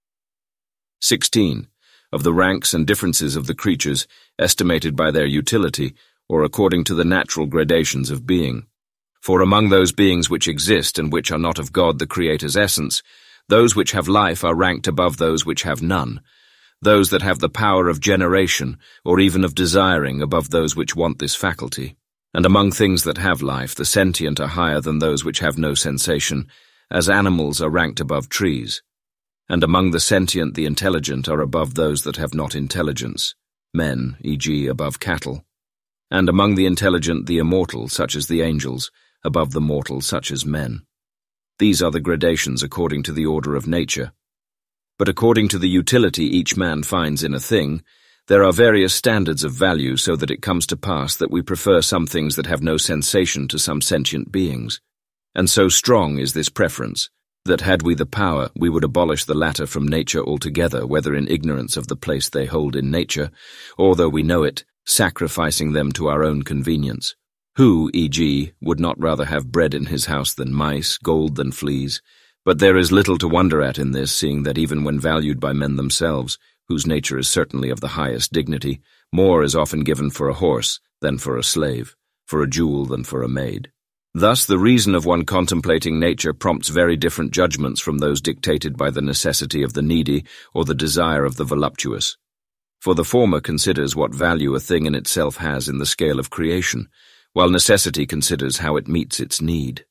16. Of the ranks and differences of the creatures, estimated by their utility, or according to the natural gradations of being. For among those beings which exist and which are not of God the Creator's essence, those which have life are ranked above those which have none, those that have the power of generation, or even of desiring, above those which want this faculty. And among things that have life, the sentient are higher than those which have no sensation, as animals are ranked above trees. And among the sentient, the intelligent are above those that have not intelligence, men, e.g., above cattle. And among the intelligent, the immortal, such as the angels, above the mortal, such as men. These are the gradations according to the order of nature. But according to the utility each man finds in a thing, there are various standards of value, so that it comes to pass that we prefer some things that have no sensation to some sentient beings. And so strong is this preference, that had we the power, we would abolish the latter from nature altogether, whether in ignorance of the place they hold in nature, or though we know it, sacrificing them to our own convenience. Who, e.g., would not rather have bread in his house than mice, gold than fleas? But there is little to wonder at in this, seeing that even when valued by men themselves, whose nature is certainly of the highest dignity, more is often given for a horse than for a slave, for a jewel than for a maid. Thus the reason of one contemplating nature prompts very different judgments from those dictated by the necessity of the needy or the desire of the voluptuous. For the former considers what value a thing in itself has in the scale of creation, while necessity considers how it meets its need.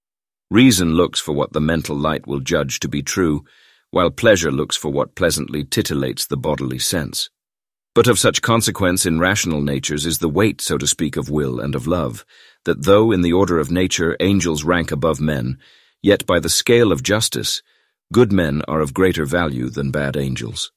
Reason looks for what the mental light will judge to be true, while pleasure looks for what pleasantly titillates the bodily sense. But of such consequence in rational natures is the weight, so to speak, of will and of love, that though in the order of nature angels rank above men, yet by the scale of justice, good men are of greater value than bad angels.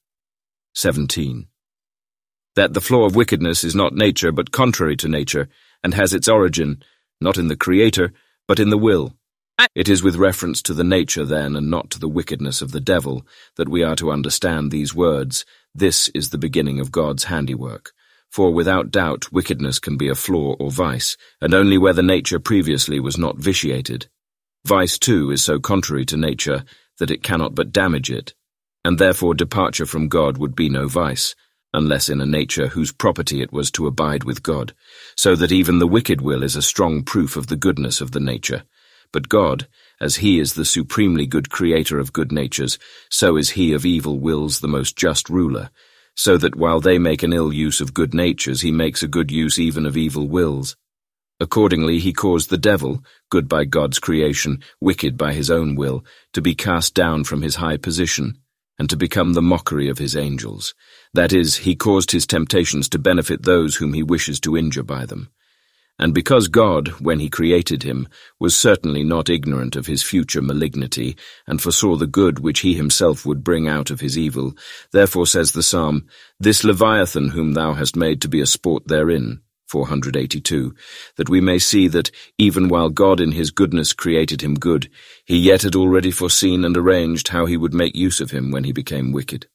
17. That the flow of wickedness is not nature, but contrary to nature, and has its origin, not in the Creator, but in the will. It is with reference to the nature, then, and not to the wickedness of the devil, that we are to understand these words, This is the beginning of God's handiwork. For without doubt wickedness can be a flaw or vice, and only where the nature previously was not vitiated. Vice, too, is so contrary to nature that it cannot but damage it, and therefore departure from God would be no vice, unless in a nature whose property it was to abide with God, so that even the wicked will is a strong proof of the goodness of the nature. But God, as he is the supremely good creator of good natures, so is he of evil wills the most just ruler, so that while they make an ill use of good natures, he makes a good use even of evil wills. Accordingly, he caused the devil, good by God's creation, wicked by his own will, to be cast down from his high position, and to become the mockery of his angels. That is, he caused his temptations to benefit those whom he wishes to injure by them. And because God, when he created him, was certainly not ignorant of his future malignity, and foresaw the good which he himself would bring out of his evil, therefore says the psalm, "This Leviathan whom thou hast made to be a sport therein," 482, that we may see that, even while God in his goodness created him good, he yet had already foreseen and arranged how he would make use of him when he became wicked.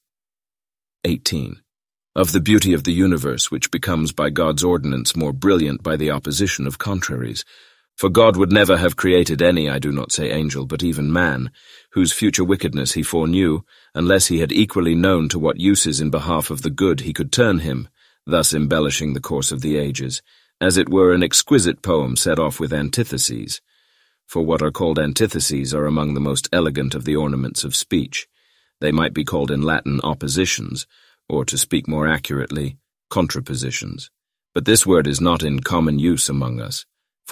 18. Of the beauty of the universe, which becomes by God's ordinance more brilliant by the opposition of contraries. For God would never have created any, I do not say angel, but even man, whose future wickedness he foreknew, unless he had equally known to what uses in behalf of the good he could turn him, thus embellishing the course of the ages, as it were an exquisite poem set off with antitheses. For what are called antitheses are among the most elegant of the ornaments of speech. They might be called in Latin oppositions, or to speak more accurately, contrapositions. But this word is not in common use among us.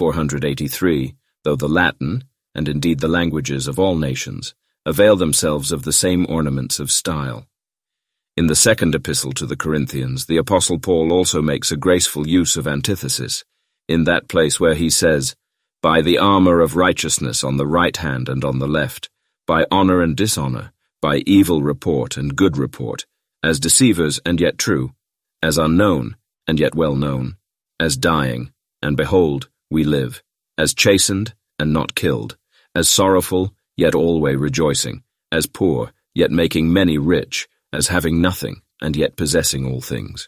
483, though the Latin, and indeed the languages of all nations, avail themselves of the same ornaments of style. In the second epistle to the Corinthians, the Apostle Paul also makes a graceful use of antithesis, in that place where he says, "By the armor of righteousness on the right hand and on the left, by honor and dishonor, by evil report and good report, as deceivers and yet true, as unknown and yet well known, as dying, and behold, we live, as chastened and not killed, as sorrowful, yet always rejoicing, as poor, yet making many rich, as having nothing, and yet possessing all things."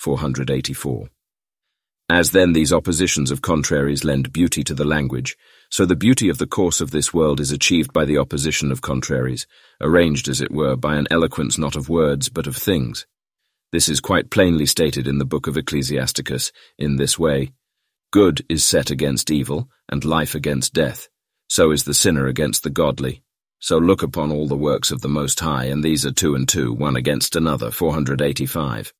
484. As then these oppositions of contraries lend beauty to the language, so the beauty of the course of this world is achieved by the opposition of contraries, arranged, as it were, by an eloquence not of words but of things. This is quite plainly stated in the book of Ecclesiasticus in this way: "Good is set against evil, and life against death. So is the sinner against the godly. So look upon all the works of the Most High, and these are two and two, one against another." 485.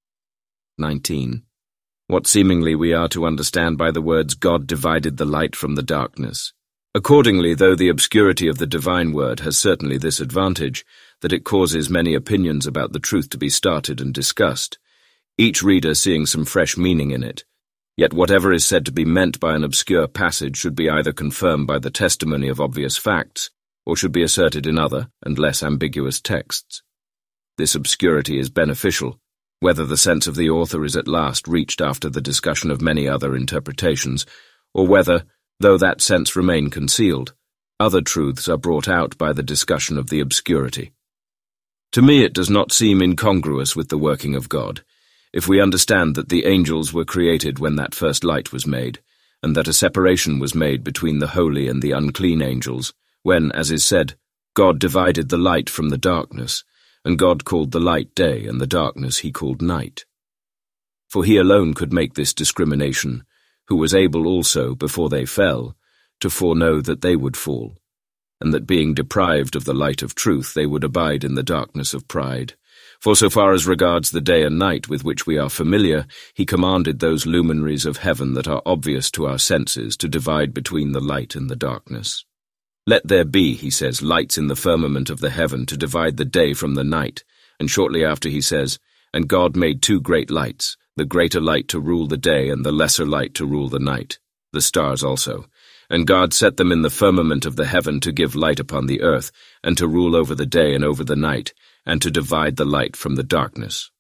19. What seemingly we are to understand by the words, "God divided the light from the darkness." Accordingly, though the obscurity of the divine word has certainly this advantage, that it causes many opinions about the truth to be started and discussed, each reader seeing some fresh meaning in it, yet whatever is said to be meant by an obscure passage should be either confirmed by the testimony of obvious facts, or should be asserted in other and less ambiguous texts. This obscurity is beneficial, whether the sense of the author is at last reached after the discussion of many other interpretations, or whether, though that sense remain concealed, other truths are brought out by the discussion of the obscurity. To me it does not seem incongruous with the working of God, if we understand that the angels were created when that first light was made, and that a separation was made between the holy and the unclean angels, when, as is said, God divided the light from the darkness, and God called the light day, and the darkness he called night. For he alone could make this discrimination, who was able also, before they fell, to foreknow that they would fall, and that being deprived of the light of truth they would abide in the darkness of pride. For so far as regards the day and night with which we are familiar, he commanded those luminaries of heaven that are obvious to our senses to divide between the light and the darkness. "Let there be," he says, "lights in the firmament of the heaven to divide the day from the night," and shortly after he says, "And God made two great lights, the greater light to rule the day and the lesser light to rule the night, the stars also. And God set them in the firmament of the heaven to give light upon the earth, and to rule over the day and over the night, and to divide the light from the darkness."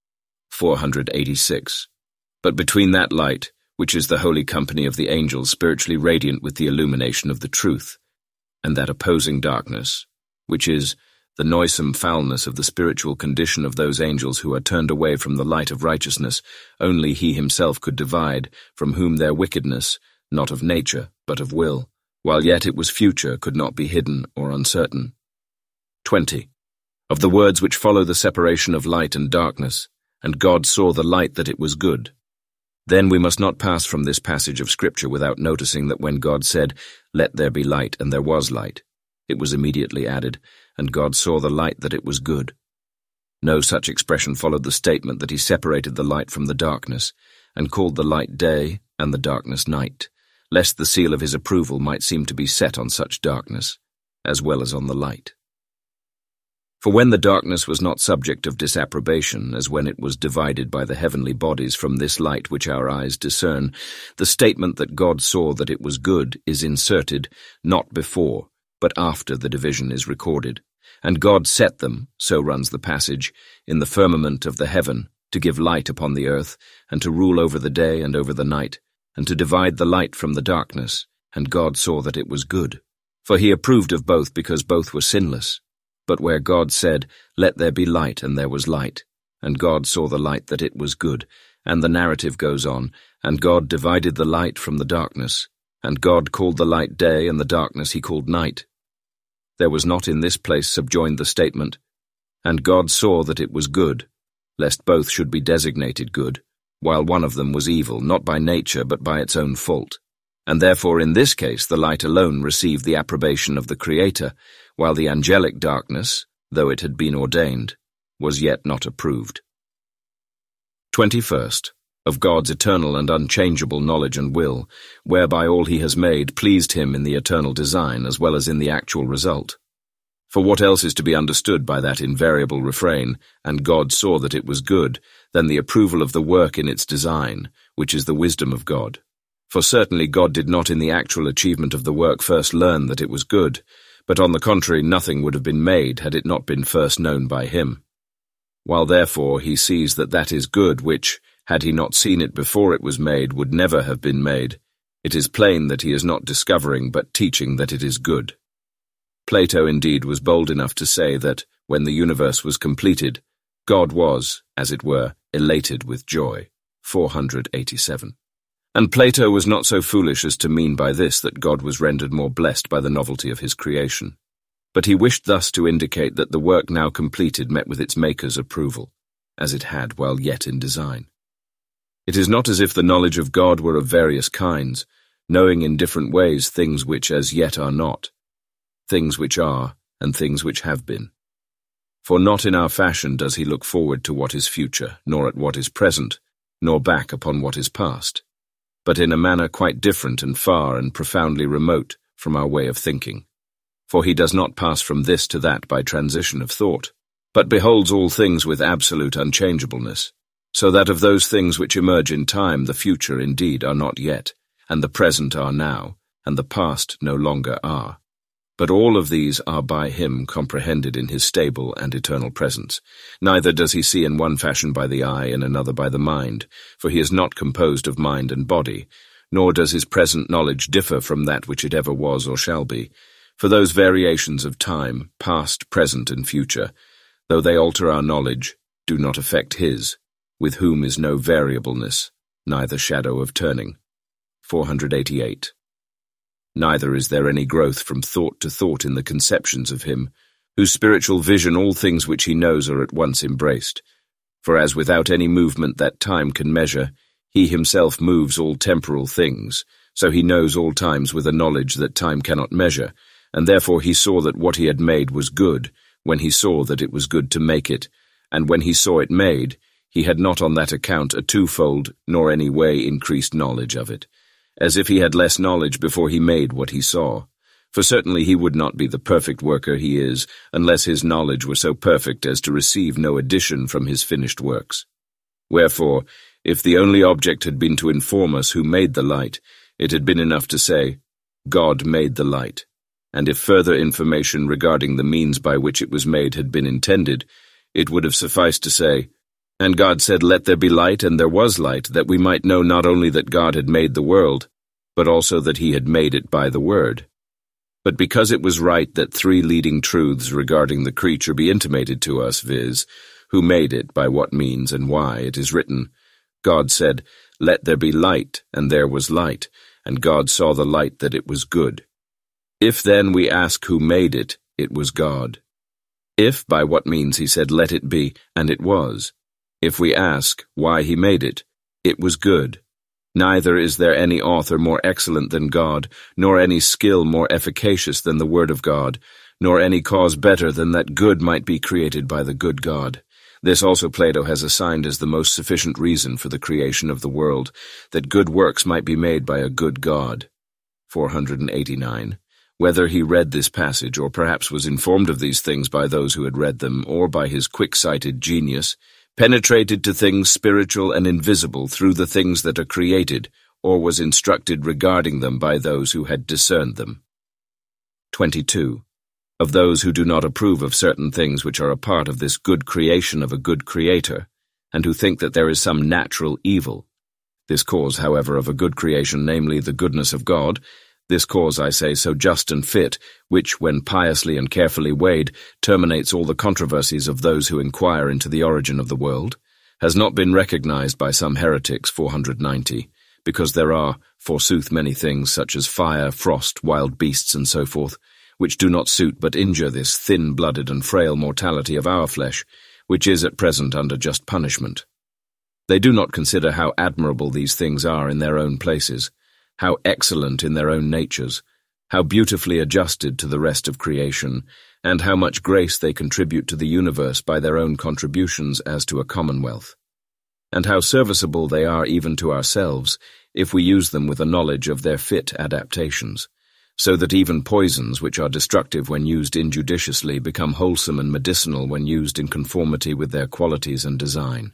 486. But between that light, which is the holy company of the angels spiritually radiant with the illumination of the truth, and that opposing darkness, which is the noisome foulness of the spiritual condition of those angels who are turned away from the light of righteousness, only he himself could divide, from whom their wickedness, not of nature, but of will, while yet it was future, could not be hidden or uncertain. 20. Of the words which follow the separation of light and darkness, "And God saw the light that it was good." Then we must not pass from this passage of Scripture without noticing that when God said, "Let there be light," and there was light, it was immediately added, "And God saw the light that it was good." No such expression followed the statement that he separated the light from the darkness, and called the light day and the darkness night, lest the seal of his approval might seem to be set on such darkness, as well as on the light. For when the darkness was not subject of disapprobation, as when it was divided by the heavenly bodies from this light which our eyes discern, the statement that God saw that it was good is inserted, not before, but after the division is recorded. And God set them, so runs the passage, in the firmament of the heaven, to give light upon the earth, and to rule over the day and over the night, and to divide the light from the darkness. And God saw that it was good. For he approved of both, because both were sinless. But where God said, "Let there be light," and there was light, and God saw the light that it was good, and the narrative goes on, and God divided the light from the darkness, and God called the light day, and the darkness he called night. There was not in this place subjoined the statement, "And God saw that it was good," lest both should be designated good, while one of them was evil, not by nature but by its own fault. And therefore in this case the light alone received the approbation of the Creator, while the angelic darkness, though it had been ordained, was yet not approved. 21st. Of God's eternal and unchangeable knowledge and will, whereby all he has made pleased him in the eternal design as well as in the actual result. For what else is to be understood by that invariable refrain, "And God saw that it was good," than the approval of the work in its design, which is the wisdom of God? For certainly God did not in the actual achievement of the work first learn that it was good, but on the contrary nothing would have been made had it not been first known by him. While therefore he sees that that is good which, had he not seen it before it was made, would never have been made, it is plain that he is not discovering but teaching that it is good. Plato indeed was bold enough to say that, when the universe was completed, God was, as it were, elated with joy. 487. And Plato was not so foolish as to mean by this that God was rendered more blessed by the novelty of his creation. But he wished thus to indicate that the work now completed met with its maker's approval, as it had while yet in design. It is not as if the knowledge of God were of various kinds, knowing in different ways things which as yet are not, things which are, and things which have been. For not in our fashion does he look forward to what is future, nor at what is present, nor back upon what is past, but in a manner quite different and far and profoundly remote from our way of thinking. For he does not pass from this to that by transition of thought, but beholds all things with absolute unchangeableness, so that of those things which emerge in time the future indeed are not yet, and the present are now, and the past no longer are. But all of these are by him comprehended in his stable and eternal presence. Neither does he see in one fashion by the eye, in another by the mind, for he is not composed of mind and body, nor does his present knowledge differ from that which it ever was or shall be. For those variations of time, past, present, and future, though they alter our knowledge, do not affect his, with whom is no variableness, neither shadow of turning. 488. Neither is there any growth from thought to thought in the conceptions of him, whose spiritual vision all things which he knows are at once embraced. For as without any movement that time can measure, he himself moves all temporal things, so he knows all times with a knowledge that time cannot measure, and therefore he saw that what he had made was good, when he saw that it was good to make it, and when he saw it made, he had not on that account a twofold nor any way increased knowledge of it, as if he had less knowledge before he made what he saw. For certainly he would not be the perfect worker he is, unless his knowledge were so perfect as to receive no addition from his finished works. Wherefore, if the only object had been to inform us who made the light, it had been enough to say, God made the light. And if further information regarding the means by which it was made had been intended, it would have sufficed to say, And God said, Let there be light, and there was light, that we might know not only that God had made the world, but also that he had made it by the word. But because it was right that three leading truths regarding the creature be intimated to us, viz., who made it, by what means, and why, it is written, God said, Let there be light, and there was light, and God saw the light that it was good. If then we ask who made it, it was God. If by what means he said, Let it be, and it was. If we ask why he made it, it was good. Neither is there any author more excellent than God, nor any skill more efficacious than the word of God, nor any cause better than that good might be created by the good God. This also Plato has assigned as the most sufficient reason for the creation of the world, that good works might be made by a good God. 489, whether he read this passage or perhaps was informed of these things by those who had read them or by his quick-sighted genius, penetrated to things spiritual and invisible through the things that are created, or was instructed regarding them by those who had discerned them. 22. Of those who do not approve of certain things which are a part of this good creation of a good creator, and who think that there is some natural evil. This cause, however, of a good creation, namely the goodness of God, this cause, I say, so just and fit, which, when piously and carefully weighed, terminates all the controversies of those who inquire into the origin of the world, has not been recognized by some heretics, 490, because there are, forsooth, many things, such as fire, frost, wild beasts, and so forth, which do not suit but injure this thin-blooded and frail mortality of our flesh, which is at present under just punishment. They do not consider how admirable these things are in their own places, how excellent in their own natures, how beautifully adjusted to the rest of creation, and how much grace they contribute to the universe by their own contributions as to a commonwealth, and how serviceable they are even to ourselves if we use them with a knowledge of their fit adaptations, so that even poisons which are destructive when used injudiciously become wholesome and medicinal when used in conformity with their qualities and design.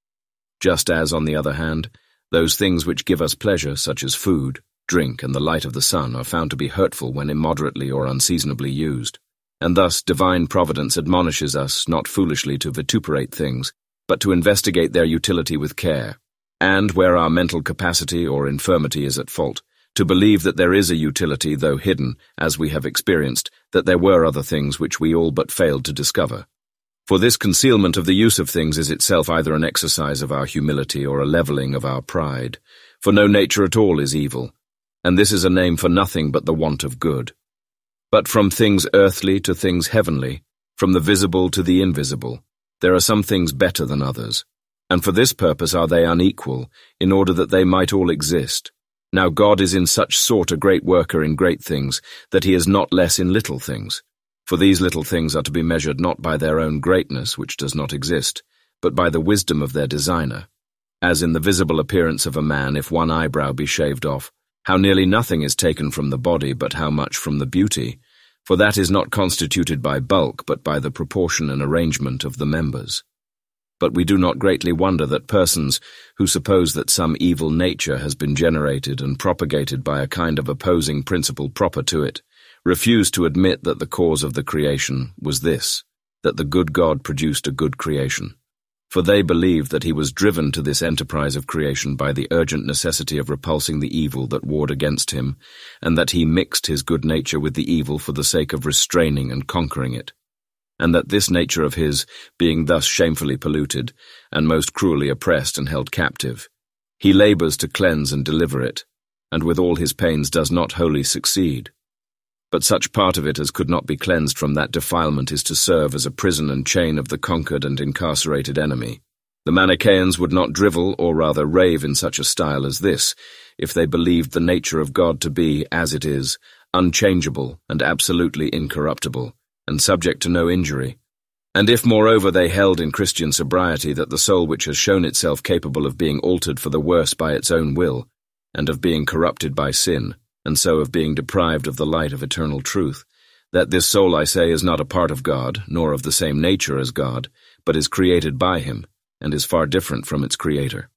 Just as, on the other hand, those things which give us pleasure, such as food, drink, and the light of the sun, are found to be hurtful when immoderately or unseasonably used, and thus divine providence admonishes us not foolishly to vituperate things, but to investigate their utility with care, and, where our mental capacity or infirmity is at fault, to believe that there is a utility, though hidden, as we have experienced, that there were other things which we all but failed to discover. For this concealment of the use of things is itself either an exercise of our humility or a levelling of our pride, for no nature at all is evil, and this is a name for nothing but the want of good. But from things earthly to things heavenly, from the visible to the invisible, there are some things better than others, and for this purpose are they unequal, in order that they might all exist. Now God is in such sort a great worker in great things, that he is not less in little things. For these little things are to be measured not by their own greatness, which does not exist, but by the wisdom of their designer. As in the visible appearance of a man, if one eyebrow be shaved off, how nearly nothing is taken from the body, but how much from the beauty, for that is not constituted by bulk, but by the proportion and arrangement of the members. But we do not greatly wonder that persons, who suppose that some evil nature has been generated and propagated by a kind of opposing principle proper to it, refuse to admit that the cause of the creation was this, that the good God produced a good creation. For they believe that he was driven to this enterprise of creation by the urgent necessity of repulsing the evil that warred against him, and that he mixed his good nature with the evil for the sake of restraining and conquering it, and that this nature of his, being thus shamefully polluted, and most cruelly oppressed and held captive, he labours to cleanse and deliver it, and with all his pains does not wholly succeed. But such part of it as could not be cleansed from that defilement is to serve as a prison and chain of the conquered and incarcerated enemy. The Manichaeans would not drivel, or rather rave in such a style as this, if they believed the nature of God to be, as it is, unchangeable and absolutely incorruptible, and subject to no injury, and if moreover they held in Christian sobriety that the soul which has shown itself capable of being altered for the worse by its own will, and of being corrupted by sin, and so of being deprived of the light of eternal truth, that this soul, I say, is not a part of God, nor of the same nature as God, but is created by him, and is far different from its creator.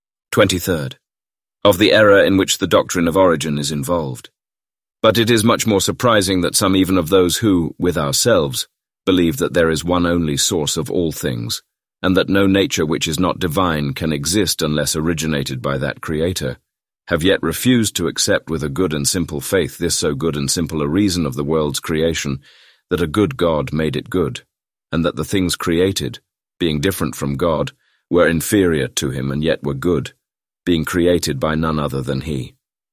23rd. Of the error in which the doctrine of origin is involved. But it is much more surprising that some even of those who, with ourselves, believe that there is one only source of all things, and that no nature which is not divine can exist unless originated by that creator, have yet refused to accept with a good and simple faith this so good and simple a reason of the world's creation, that a good God made it good, and that the things created, being different from God, were inferior to him and yet were good, being created by none other than he.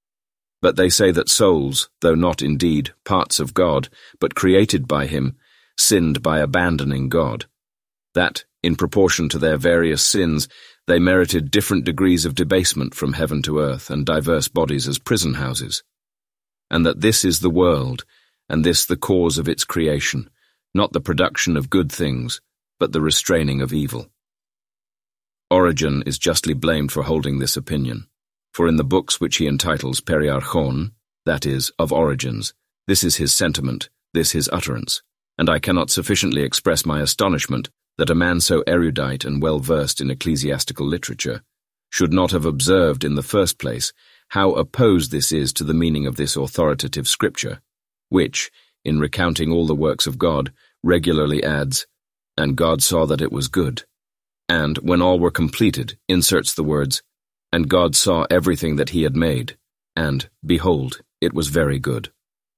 But they say that souls, though not indeed parts of God, but created by him, sinned by abandoning God, that, in proportion to their various sins, they merited different degrees of debasement from heaven to earth and diverse bodies as prison houses, and that this is the world, and this the cause of its creation, not the production of good things, but the restraining of evil. Origen is justly blamed for holding this opinion, for in the books which he entitles Periarchon, that is, of origins. This is his sentiment, this his utterance, and I cannot sufficiently express my astonishment that a man so erudite and well-versed in ecclesiastical literature should not have observed in the first place how opposed this is to the meaning of this authoritative scripture, which, in recounting all the works of God, regularly adds, "And God saw that it was good," and, when all were completed, inserts the words, "And God saw everything that he had made, and, behold, it was very good."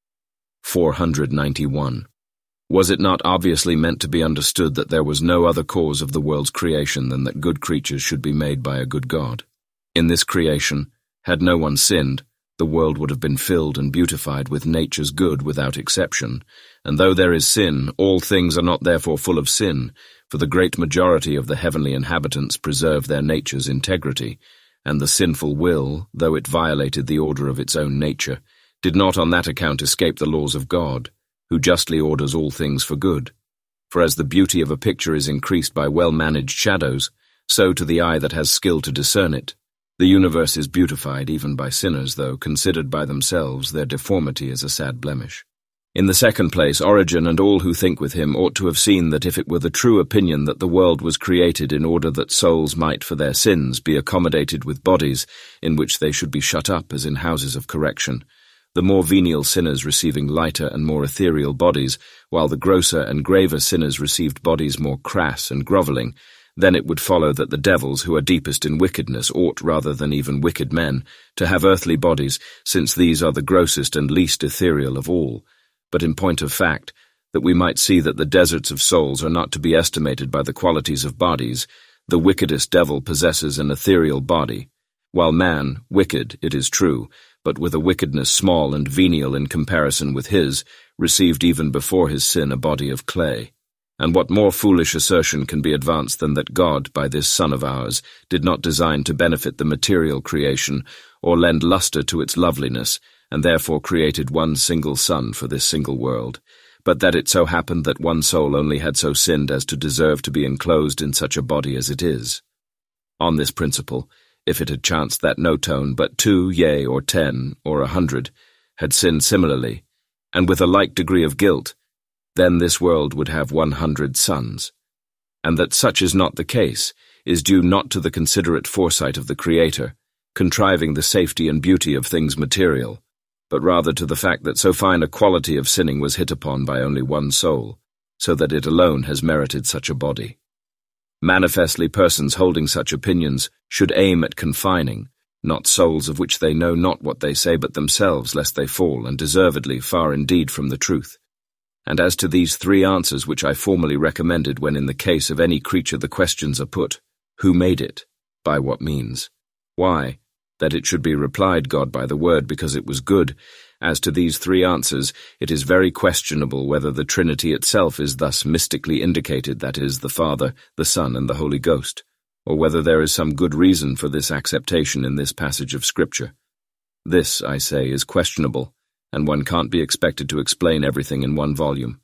491. Was it not obviously meant to be understood that there was no other cause of the world's creation than that good creatures should be made by a good God? In this creation, had no one sinned, the world would have been filled and beautified with nature's good without exception, and though there is sin, all things are not therefore full of sin, for the great majority of the heavenly inhabitants preserve their nature's integrity, and the sinful will, though it violated the order of its own nature, did not on that account escape the laws of God, who justly orders all things for good. For as the beauty of a picture is increased by well-managed shadows, so to the eye that has skill to discern it, the universe is beautified even by sinners, though, considered by themselves, their deformity is a sad blemish. In the second place, Origen and all who think with him ought to have seen that if it were the true opinion that the world was created in order that souls might, for their sins, be accommodated with bodies in which they should be shut up as in houses of correction, the more venial sinners receiving lighter and more ethereal bodies, while the grosser and graver sinners received bodies more crass and grovelling, then it would follow that the devils who are deepest in wickedness ought, rather than even wicked men, to have earthly bodies, since these are the grossest and least ethereal of all. But in point of fact, that we might see that the deserts of souls are not to be estimated by the qualities of bodies, the wickedest devil possesses an ethereal body, while man, wicked, it is true, but with a wickedness small and venial in comparison with his, received even before his sin a body of clay. And what more foolish assertion can be advanced than that God, by this Son of ours, did not design to benefit the material creation, or lend lustre to its loveliness, and therefore created one single Son for this single world, but that it so happened that one soul only had so sinned as to deserve to be enclosed in such a body as it is. On this principle, if it had chanced that no tone but 2, yea, or 10, or 100, had sinned similarly, and with a like degree of guilt, then this world would have 100 sons. And that such is not the case is due not to the considerate foresight of the Creator, contriving the safety and beauty of things material, but rather to the fact that so fine a quality of sinning was hit upon by only one soul, so that it alone has merited such a body. Manifestly persons holding such opinions should aim at confining, not souls of which they know not what they say but themselves, lest they fall, and deservedly, far indeed from the truth. And as to these 3 answers which I formerly recommended when in the case of any creature the questions are put, who made it? By what means? Why? That it should be replied God by the word because it was good. As to these 3 answers, it is very questionable whether the Trinity itself is thus mystically indicated, that is, the Father, the Son, and the Holy Ghost, or whether there is some good reason for this acceptation in this passage of Scripture. This, I say, is questionable, and one can't be expected to explain everything in one volume.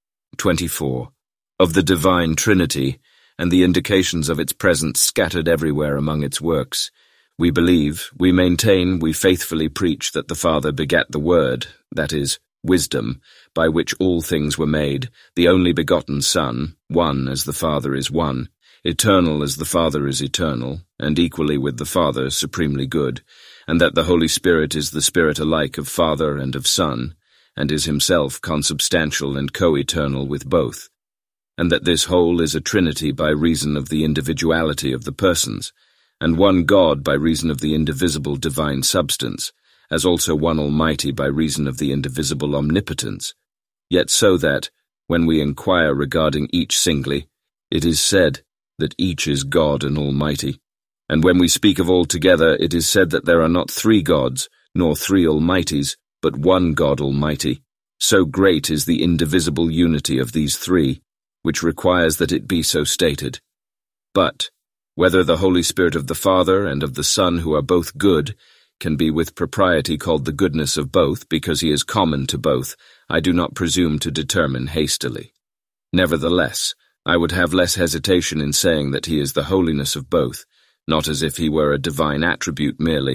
24. Of the Divine Trinity, and the indications of its presence scattered everywhere among its works, we believe, we maintain, we faithfully preach that the Father begat the Word, that is, wisdom, by which all things were made, the only begotten Son, one as the Father is one, eternal as the Father is eternal, and equally with the Father supremely good, and that the Holy Spirit is the Spirit alike of Father and of Son, and is himself consubstantial and co-eternal with both, and that this whole is a Trinity by reason of the individuality of the persons, and one God by reason of the indivisible divine substance, as also one Almighty by reason of the indivisible omnipotence, yet so that, when we inquire regarding each singly, it is said that each is God and Almighty, and when we speak of all together, it is said that there are not 3 gods, nor 3 Almighties, but one God Almighty. So great is the indivisible unity of these 3, which requires that it be so stated. But whether the Holy Spirit of the Father and of the Son, who are both good, can be with propriety called the goodness of both, because he is common to both, I do not presume to determine hastily. Nevertheless, I would have less hesitation in saying that he is the holiness of both, not as if he were a divine attribute merely,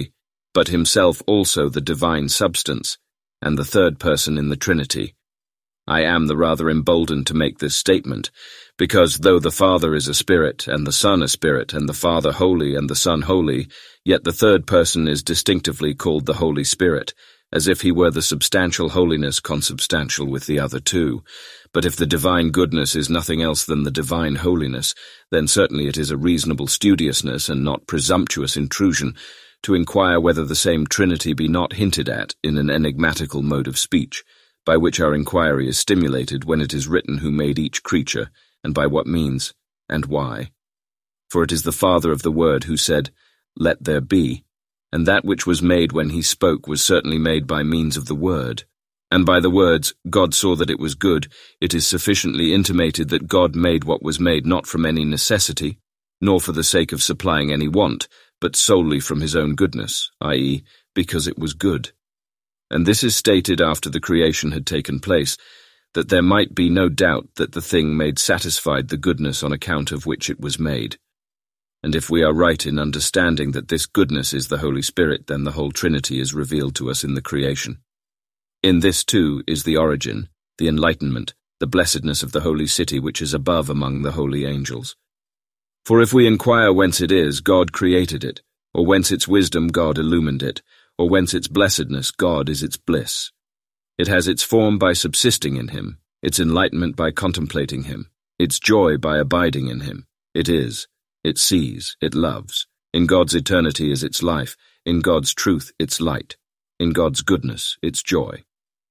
but himself also the divine substance, and the third person in the Trinity. I am the rather emboldened to make this statement, because though the Father is a spirit, and the Son a spirit, and the Father holy, and the Son holy, yet the third person is distinctively called the Holy Spirit, as if he were the substantial holiness consubstantial with the other two. But if the divine goodness is nothing else than the divine holiness, then certainly it is a reasonable studiousness and not presumptuous intrusion to inquire whether the same Trinity be not hinted at in an enigmatical mode of speech, by which our inquiry is stimulated when it is written who made each creature, and by what means, and why. For it is the Father of the Word who said, "Let there be," and that which was made when he spoke was certainly made by means of the Word. And by the words, "God saw that it was good," it is sufficiently intimated that God made what was made not from any necessity, nor for the sake of supplying any want, but solely from his own goodness, i.e., because it was good. And this is stated after the creation had taken place, that there might be no doubt that the thing made satisfied the goodness on account of which it was made. And if we are right in understanding that this goodness is the Holy Spirit, then the whole Trinity is revealed to us in the creation. In this, too, is the origin, the enlightenment, the blessedness of the holy city which is above among the holy angels. For if we inquire whence it is, God created it, or whence its wisdom, God illumined it, or whence its blessedness, God is its bliss. It has its form by subsisting in him, its enlightenment by contemplating him, its joy by abiding in him. It is, it sees, it loves. In God's eternity is its life, in God's truth its light, in God's goodness its joy.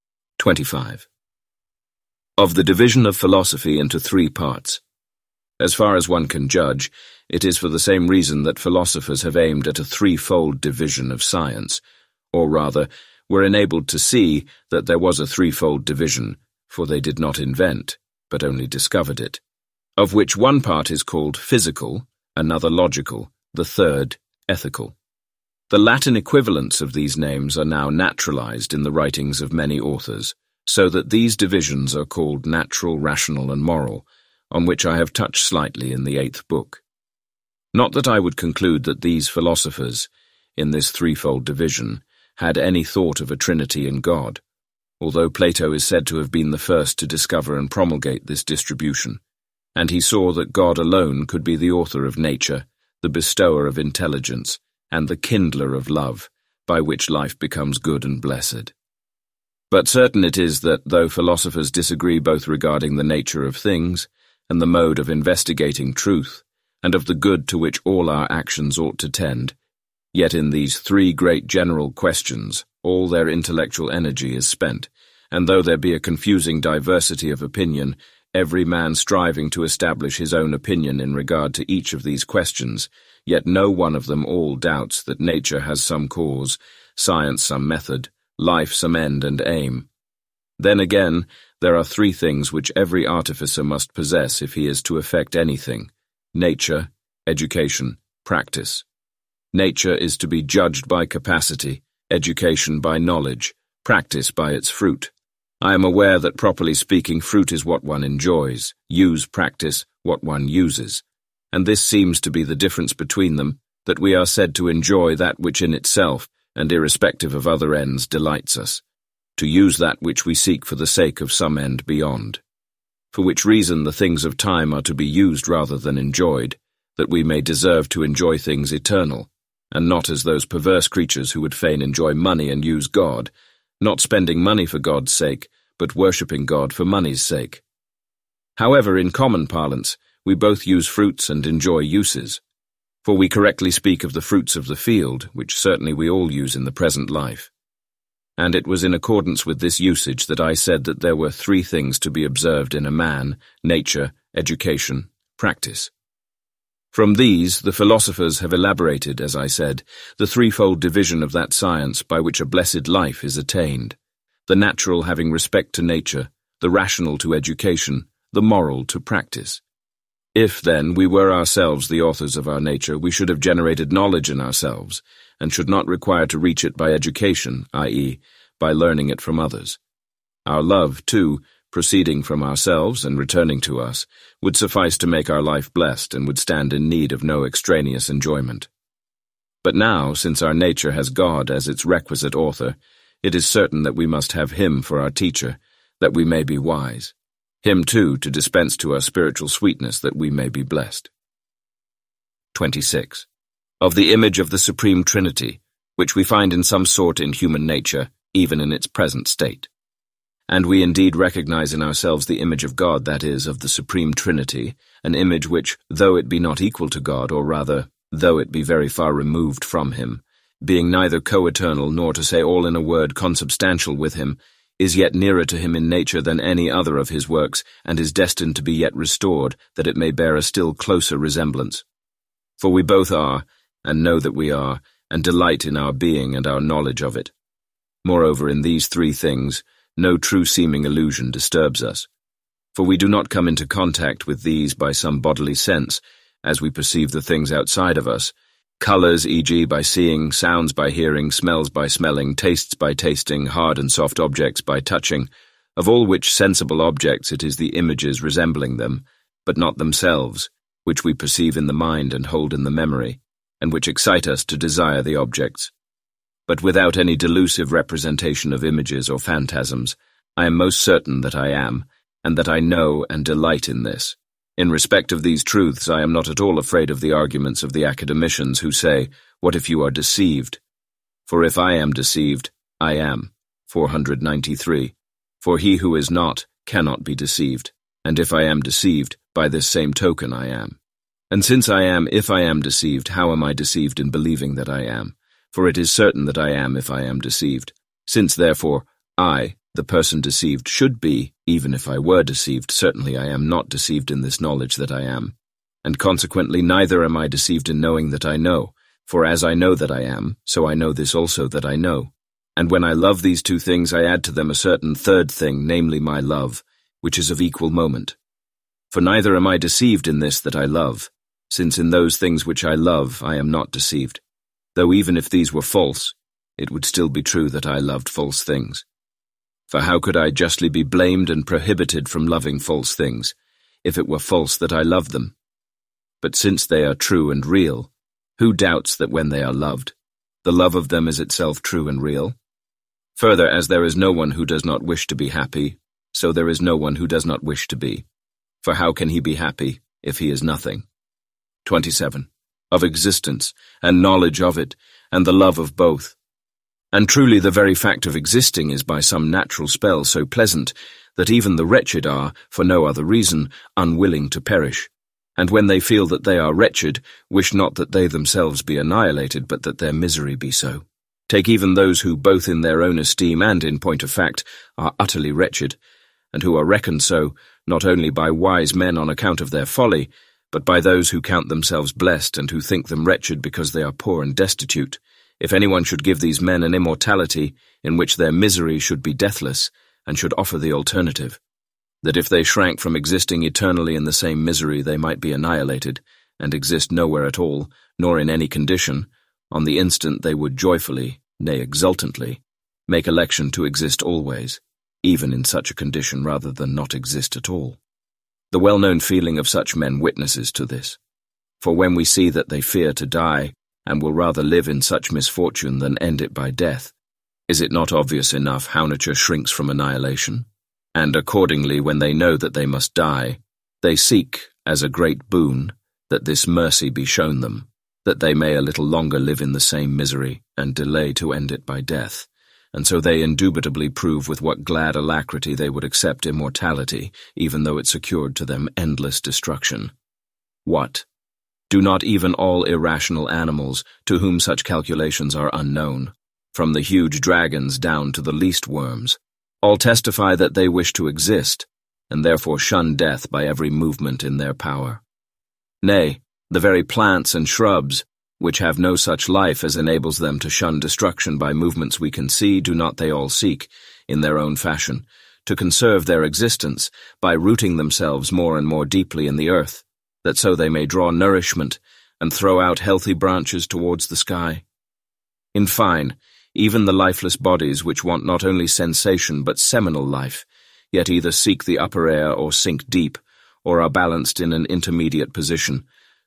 25. Of the division of philosophy into three parts. As far as one can judge, it is for the same reason that philosophers have aimed at a threefold division of science, or rather, were enabled to see that there was a threefold division, for they did not invent, but only discovered it, of which one part is called physical, another logical, the third ethical. The Latin equivalents of these names are now naturalized in the writings of many authors, so that these divisions are called natural, rational, and moral, on which I have touched slightly in the 8th book. Not that I would conclude that these philosophers, in this threefold division, had any thought of a Trinity in God, although Plato is said to have been the first to discover and promulgate this distribution, and he saw that God alone could be the author of nature, the bestower of intelligence, and the kindler of love, by which life becomes good and blessed. But certain it is that, though philosophers disagree both regarding the nature of things, and the mode of investigating truth, and of the good to which all our actions ought to tend, yet in these three great general questions all their intellectual energy is spent, and though there be a confusing diversity of opinion, every man striving to establish his own opinion in regard to each of these questions, yet no one of them all doubts that nature has some cause, science some method, life some end and aim. Then again, there are three things which every artificer must possess if he is to effect anything: nature, education, practice. Nature is to be judged by capacity, education by knowledge, practice by its fruit. I am aware that, properly speaking, fruit is what one enjoys, practice, what one uses. And this seems to be the difference between them, that we are said to enjoy that which in itself, and irrespective of other ends, delights us, to use that which we seek for the sake of some end beyond. For which reason the things of time are to be used rather than enjoyed, that we may deserve to enjoy things eternal, and not as those perverse creatures who would fain enjoy money and use God, not spending money for God's sake, but worshipping God for money's sake. However, in common parlance, we both use fruits and enjoy uses, for we correctly speak of the fruits of the field, which certainly we all use in the present life. And it was in accordance with this usage that I said that there were three things to be observed in a man: nature, education, practice. From these, the philosophers have elaborated, as I said, the threefold division of that science by which a blessed life is attained, the natural having respect to nature, the rational to education, the moral to practice. If, then, we were ourselves the authors of our nature, we should have generated knowledge in ourselves, and should not require to reach it by education, i.e., by learning it from others. Our love, too, proceeding from ourselves and returning to us, would suffice to make our life blessed and would stand in need of no extraneous enjoyment. But now, since our nature has God as its requisite author, it is certain that we must have him for our teacher, that we may be wise. Him, too, to dispense to us spiritual sweetness, that we may be blessed. 26. Of the image of the Supreme Trinity, which we find in some sort in human nature, even in its present state. And we indeed recognize in ourselves the image of God, that is, of the Supreme Trinity, an image which, though it be not equal to God, or rather, though it be very far removed from him, being neither co-eternal nor, to say all in a word, consubstantial with him, is yet nearer to him in nature than any other of his works, and is destined to be yet restored, that it may bear a still closer resemblance. For we both are, and know that we are, and delight in our being and our knowledge of it. Moreover, in these three things, no true seeming illusion disturbs us. For we do not come into contact with these by some bodily sense, as we perceive the things outside of us, colors, e.g. by seeing, sounds by hearing, smells by smelling, tastes by tasting, hard and soft objects by touching, of all which sensible objects it is the images resembling them, but not themselves, which we perceive in the mind and hold in the memory, and which excite us to desire the objects. But without any delusive representation of images or phantasms, I am most certain that I am, and that I know and delight in this. In respect of these truths, I am not at all afraid of the arguments of the academicians who say, "What if you are deceived?" For if I am deceived, I am. 493. For he who is not cannot be deceived, and if I am deceived, by this same token I am. And since I am, if I am deceived, how am I deceived in believing that I am? For it is certain that I am if I am deceived. Since, therefore, I, the person deceived, should be, even if I were deceived, certainly I am not deceived in this knowledge that I am. And consequently neither am I deceived in knowing that I know, for as I know that I am, so I know this also that I know. And when I love these two things, I add to them a certain third thing, namely my love, which is of equal moment. For neither am I deceived in this that I love, since in those things which I love I am not deceived, though even if these were false, it would still be true that I loved false things. For how could I justly be blamed and prohibited from loving false things, if it were false that I loved them? But since they are true and real, who doubts that when they are loved, the love of them is itself true and real? Further, as there is no one who does not wish to be happy, so there is no one who does not wish to be. For how can he be happy if he is nothing? 27. Of existence, and knowledge of it, and the love of both. And truly the very fact of existing is by some natural spell so pleasant, that even the wretched are, for no other reason, unwilling to perish. And when they feel that they are wretched, wish not that they themselves be annihilated, but that their misery be so. Take even those who, both in their own esteem and in point of fact, are utterly wretched, and who are reckoned so, not only by wise men on account of their folly, but by those who count themselves blessed and who think them wretched because they are poor and destitute. If anyone should give these men an immortality in which their misery should be deathless, and should offer the alternative, that if they shrank from existing eternally in the same misery they might be annihilated, and exist nowhere at all, nor in any condition, on the instant they would joyfully, nay exultantly, make election to exist always, even in such a condition rather than not exist at all. The well-known feeling of such men witnesses to this. For when we see that they fear to die, and will rather live in such misfortune than end it by death, is it not obvious enough how nature shrinks from annihilation? And accordingly, when they know that they must die, they seek, as a great boon, that this mercy be shown them, that they may a little longer live in the same misery, and delay to end it by death. And so they indubitably prove with what glad alacrity they would accept immortality, even though it secured to them endless destruction. What? Do not even all irrational animals, to whom such calculations are unknown, from the huge dragons down to the least worms, all testify that they wish to exist, and therefore shun death by every movement in their power? Nay, the very plants and shrubs, which have no such life as enables them to shun destruction by movements we can see, do not they all seek, in their own fashion, to conserve their existence by rooting themselves more and more deeply in the earth, that so they may draw nourishment and throw out healthy branches towards the sky? In fine, even the lifeless bodies which want not only sensation but seminal life, yet either seek the upper air or sink deep, or are balanced in an intermediate position,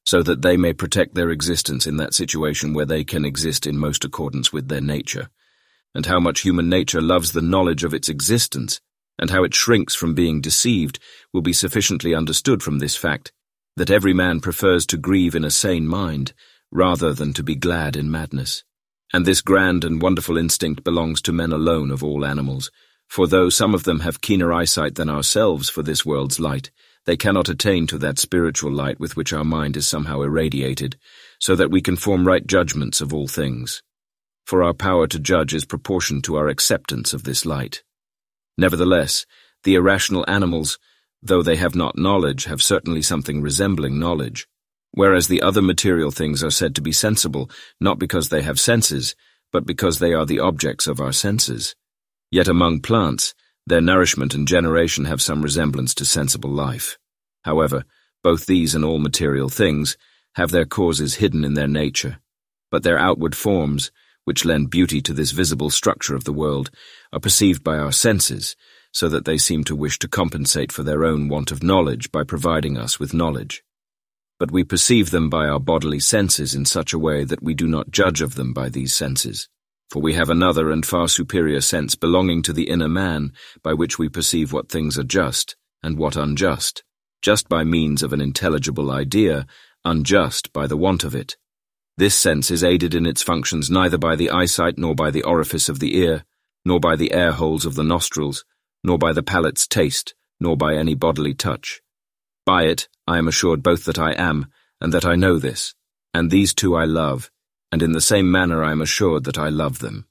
so that they may protect their existence in that situation where they can exist in most accordance with their nature, and how much human nature loves the knowledge of its existence, and how it shrinks from being deceived, will be sufficiently understood from this fact, that every man prefers to grieve in a sane mind, rather than to be glad in madness. And this grand and wonderful instinct belongs to men alone of all animals, for though some of them have keener eyesight than ourselves for this world's light, they cannot attain to that spiritual light with which our mind is somehow irradiated, so that we can form right judgments of all things. For our power to judge is proportioned to our acceptance of this light. Nevertheless, the irrational animals, though they have not knowledge, have certainly something resembling knowledge, whereas the other material things are said to be sensible, not because they have senses, but because they are the objects of our senses. Yet among plants, their nourishment and generation have some resemblance to sensible life. However, both these and all material things have their causes hidden in their nature, but their outward forms, which lend beauty to this visible structure of the world, are perceived by our senses, so that they seem to wish to compensate for their own want of knowledge by providing us with knowledge. But we perceive them by our bodily senses in such a way that we do not judge of them by these senses. For we have another and far superior sense belonging to the inner man, by which we perceive what things are just and what unjust, just by means of an intelligible idea, unjust by the want of it. This sense is aided in its functions neither by the eyesight nor by the orifice of the ear, nor by the air holes of the nostrils, nor by the palate's taste, nor by any bodily touch. By it I am assured both that I am, and that I know this, and these two I love, and in the same manner I am assured that I love them.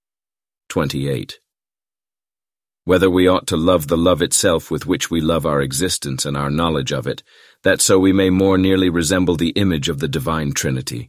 28. Whether we ought to love the love itself with which we love our existence and our knowledge of it, that so we may more nearly resemble the image of the divine Trinity.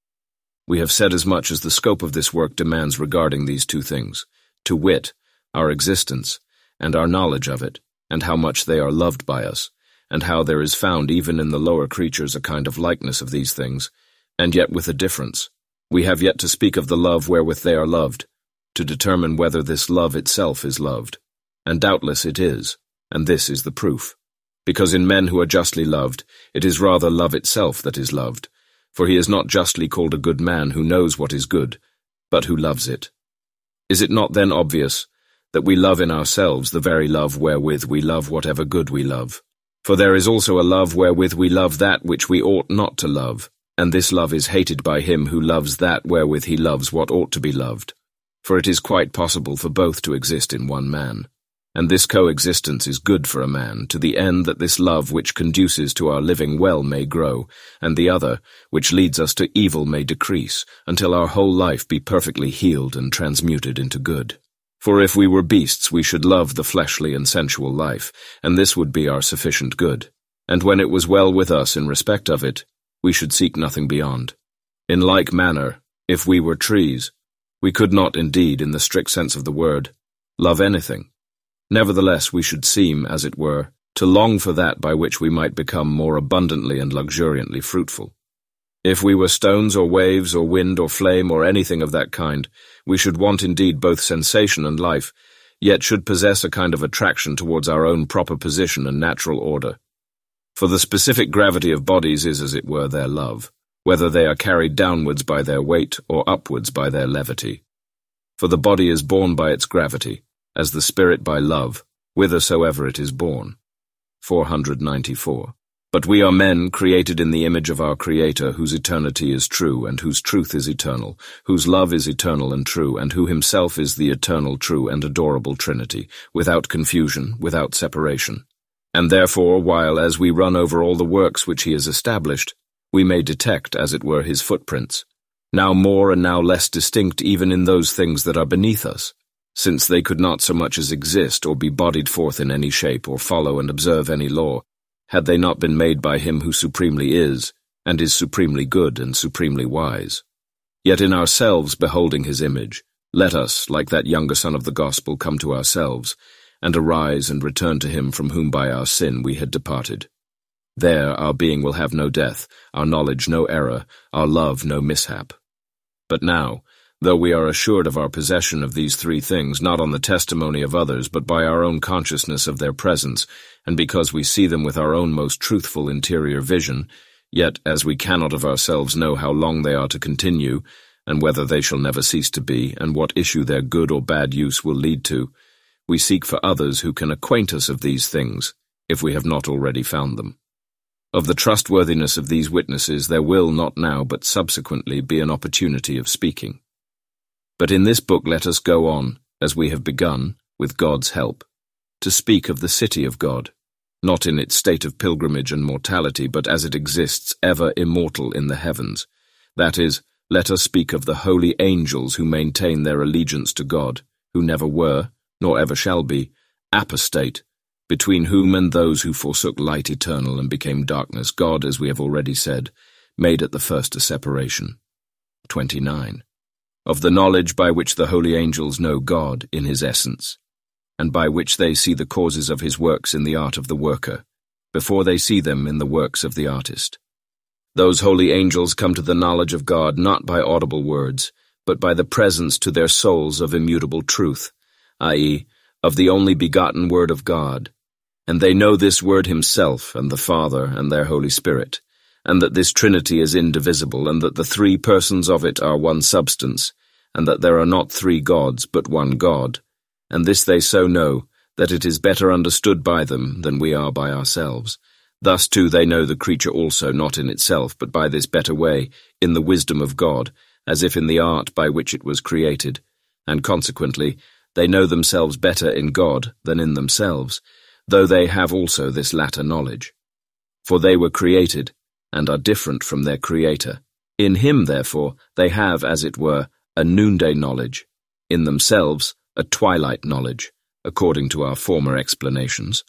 We have said as much as the scope of this work demands regarding these two things, to wit, our existence, and our knowledge of it, and how much they are loved by us, and how there is found even in the lower creatures a kind of likeness of these things, and yet with a difference. We have yet to speak of the love wherewith they are loved, to determine whether this love itself is loved, and doubtless it is, and this is the proof. Because in men who are justly loved, it is rather love itself that is loved, for he is not justly called a good man who knows what is good, but who loves it. Is it not then obvious that we love in ourselves the very love wherewith we love whatever good we love? For there is also a love wherewith we love that which we ought not to love, and this love is hated by him who loves that wherewith he loves what ought to be loved. For it is quite possible for both to exist in one man. And this coexistence is good for a man, to the end that this love which conduces to our living well may grow, and the other, which leads us to evil, may decrease, until our whole life be perfectly healed and transmuted into good. For if we were beasts, we should love the fleshly and sensual life, and this would be our sufficient good. And when it was well with us in respect of it, we should seek nothing beyond. In like manner, if we were trees, we could not indeed, in the strict sense of the word, love anything. Nevertheless, we should seem, as it were, to long for that by which we might become more abundantly and luxuriantly fruitful. If we were stones or waves or wind or flame or anything of that kind, we should want indeed both sensation and life, yet should possess a kind of attraction towards our own proper position and natural order. For the specific gravity of bodies is, as it were, their love, whether they are carried downwards by their weight or upwards by their levity. For the body is borne by its gravity, as the spirit by love, whithersoever it is born. 494. But we are men created in the image of our Creator, whose eternity is true, and whose truth is eternal, whose love is eternal and true, and who himself is the eternal, true, and adorable Trinity, without confusion, without separation. And therefore, while as we run over all the works which he has established, we may detect, as it were, his footprints, now more and now less distinct even in those things that are beneath us, since they could not so much as exist or be bodied forth in any shape or follow and observe any law, had they not been made by him who supremely is, and is supremely good and supremely wise. Yet in ourselves beholding his image, let us, like that younger son of the gospel, come to ourselves, and arise and return to him from whom by our sin we had departed. There our being will have no death, our knowledge no error, our love no mishap. But now, though we are assured of our possession of these three things, not on the testimony of others, but by our own consciousness of their presence, and because we see them with our own most truthful interior vision, Yet, as we cannot of ourselves know how long they are to continue, and whether they shall never cease to be, and what issue their good or bad use will lead to, we seek for others who can acquaint us of these things, if we have not already found them. Of the trustworthiness of these witnesses there will not now but subsequently be an opportunity of speaking. But in this book let us go on, as we have begun, with God's help, to speak of the city of God, not in its state of pilgrimage and mortality, but as it exists ever immortal in the heavens. That is, let us speak of the holy angels who maintain their allegiance to God, who never were, nor ever shall be, apostate, between whom and those who forsook light eternal and became darkness, God, as we have already said, made at the first a separation. 29. Of the knowledge by which the holy angels know God in his essence, and by which they see the causes of his works in the art of the worker, before they see them in the works of the artist. Those holy angels come to the knowledge of God not by audible words, but by the presence to their souls of immutable truth, i.e., of the only begotten Word of God. And they know this Word himself, and the Father, and their Holy Spirit, and that this Trinity is indivisible, and that the three persons of it are one substance, and that there are not three gods, but one God. And this they so know, that it is better understood by them than we are by ourselves. Thus too they know the creature also, not in itself, but by this better way, in the wisdom of God, as if in the art by which it was created, and consequently they know themselves better in God than in themselves, though they have also this latter knowledge. For they were created, and are different from their Creator. In him, therefore, they have, as it were, a noonday knowledge, in themselves a twilight knowledge, according to our former explanations,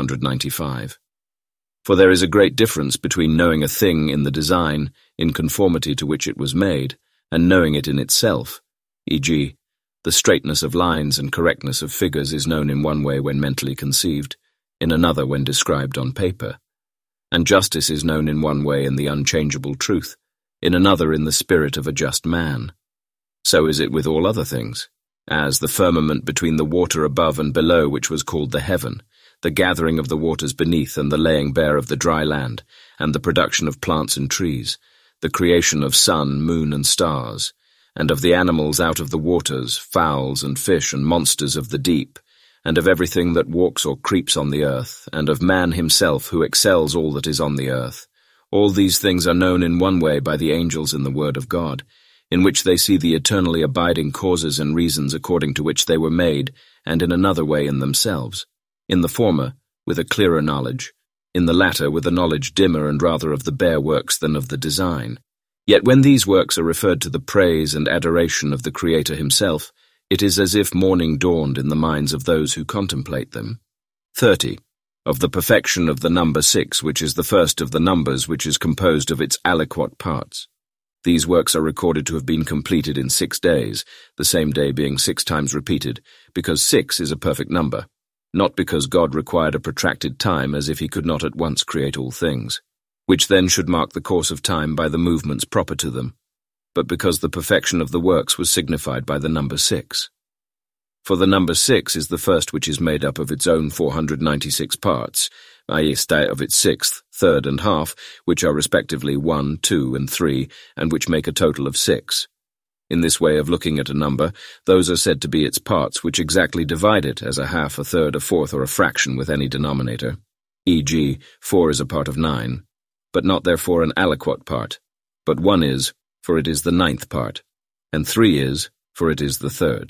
495. For there is a great difference between knowing a thing in the design, in conformity to which it was made, and knowing it in itself, e.g., the straightness of lines and correctness of figures is known in one way when mentally conceived, in another when described on paper, and justice is known in one way in the unchangeable truth, in another in the spirit of a just man. So is it with all other things, as the firmament between the water above and below which was called the heaven, the gathering of the waters beneath and the laying bare of the dry land, and the production of plants and trees, the creation of sun, moon, and stars, and of the animals out of the waters, fowls and fish and monsters of the deep, and of everything that walks or creeps on the earth, and of man himself who excels all that is on the earth. All these things are known in one way by the angels in the Word of God, in which they see the eternally abiding causes and reasons according to which they were made, and in another way in themselves. In the former, with a clearer knowledge, in the latter with a knowledge dimmer and rather of the bare works than of the design. Yet when these works are referred to the praise and adoration of the Creator himself, it is as if morning dawned in the minds of those who contemplate them. 30. Of the perfection of the number 6, which is the first of the numbers which is composed of its aliquot parts. These works are recorded to have been completed in 6 days, the same day being 6 times repeated, because 6 is a perfect number, not because God required a protracted time as if he could not at once create all things, which then should mark the course of time by the movements proper to them, but because the perfection of the works was signified by the number 6. For the number 6 is the first which is made up of its own 496 parts, i.e. of its sixth, third, and half, which are respectively 1, 2, and 3, and which make a total of 6. In this way of looking at a number, those are said to be its parts which exactly divide it as a half, a third, a fourth, or a fraction with any denominator. E.g., 4 is a part of 9, but not therefore an aliquot part, but 1 is, for it is the 9th part, and 3 is, for it is the 3rd.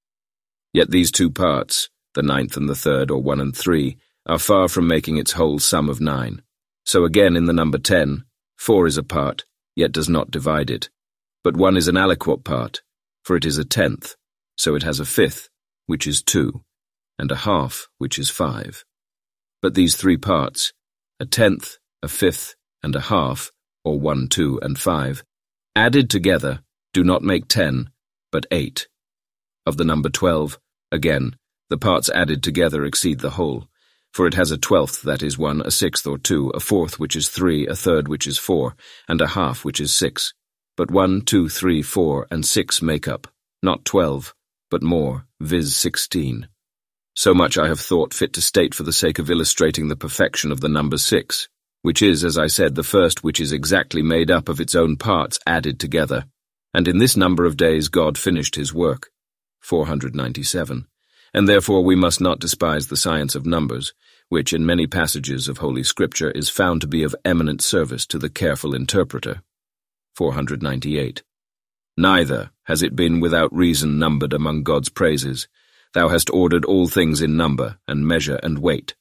Yet these 2 parts, the 9th and the 3rd, or 1 and 3, are far from making its whole sum of 9. So again in the number 10, 4 is a part, yet does not divide it, but 1 is an aliquot part, for it is a 10th, so it has a 5th, which is 2, and a half, which is 5. But these 3 parts, a 10th, a 5th, and a half, or 1, 2, and 5, added together, do not make 10, but 8. Of the number 12, again, the parts added together exceed the whole, for it has a 12th, that is 1, a 6th or 2, a 4th which is 3, a 3rd which is 4, and a half which is 6. But 1, 2, 3, 4, and 6 make up, not 12, but more, viz. 16. So much I have thought fit to state for the sake of illustrating the perfection of the number 6, which is, as I said, the first which is exactly made up of its own parts added together. And in this number of days God finished his work, 497. And therefore we must not despise the science of numbers, which in many passages of Holy Scripture is found to be of eminent service to the careful interpreter, 498. Neither has it been without reason numbered among God's praises. Thou hast ordered all things in number, and measure and weight,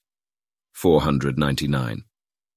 499.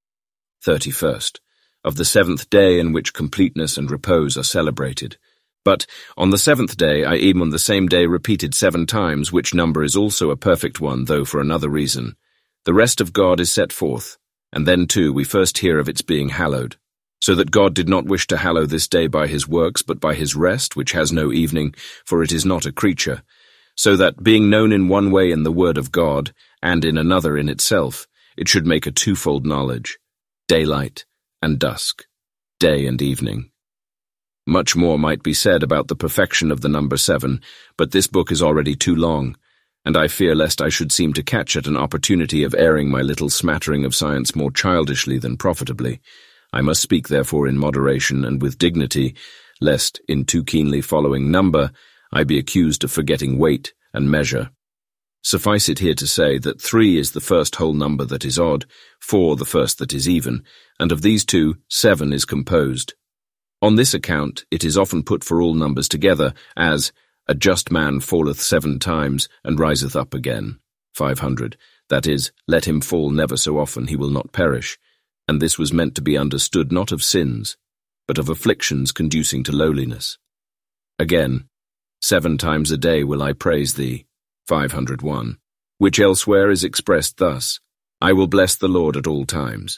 31st. Of the seventh day in which completeness and repose are celebrated. But on the seventh day I even on the same day repeated 7 times, which number is also a perfect one, though for another reason. The rest of God is set forth, and then too we first hear of its being hallowed, so that God did not wish to hallow this day by his works, but by his rest, which has no evening, for it is not a creature, so that, being known in one way in the word of God, and in another in itself, it should make a twofold knowledge, daylight and dusk, day and evening. Much more might be said about the perfection of the number 7, but this book is already too long, and I fear lest I should seem to catch at an opportunity of airing my little smattering of science more childishly than profitably. I must speak therefore in moderation and with dignity, lest, in too keenly following number, I be accused of forgetting weight and measure. Suffice it here to say that 3 is the first whole number that is odd, 4 the first that is even, and of these two, 7 is composed. On this account it is often put for all numbers together, as, a just man falleth 7 times, and riseth up again, 500, that is, let him fall never so often, he will not perish, and this was meant to be understood not of sins, but of afflictions conducing to lowliness. Again, 7 times a day will I praise thee, 501, which elsewhere is expressed thus, I will bless the Lord at all times,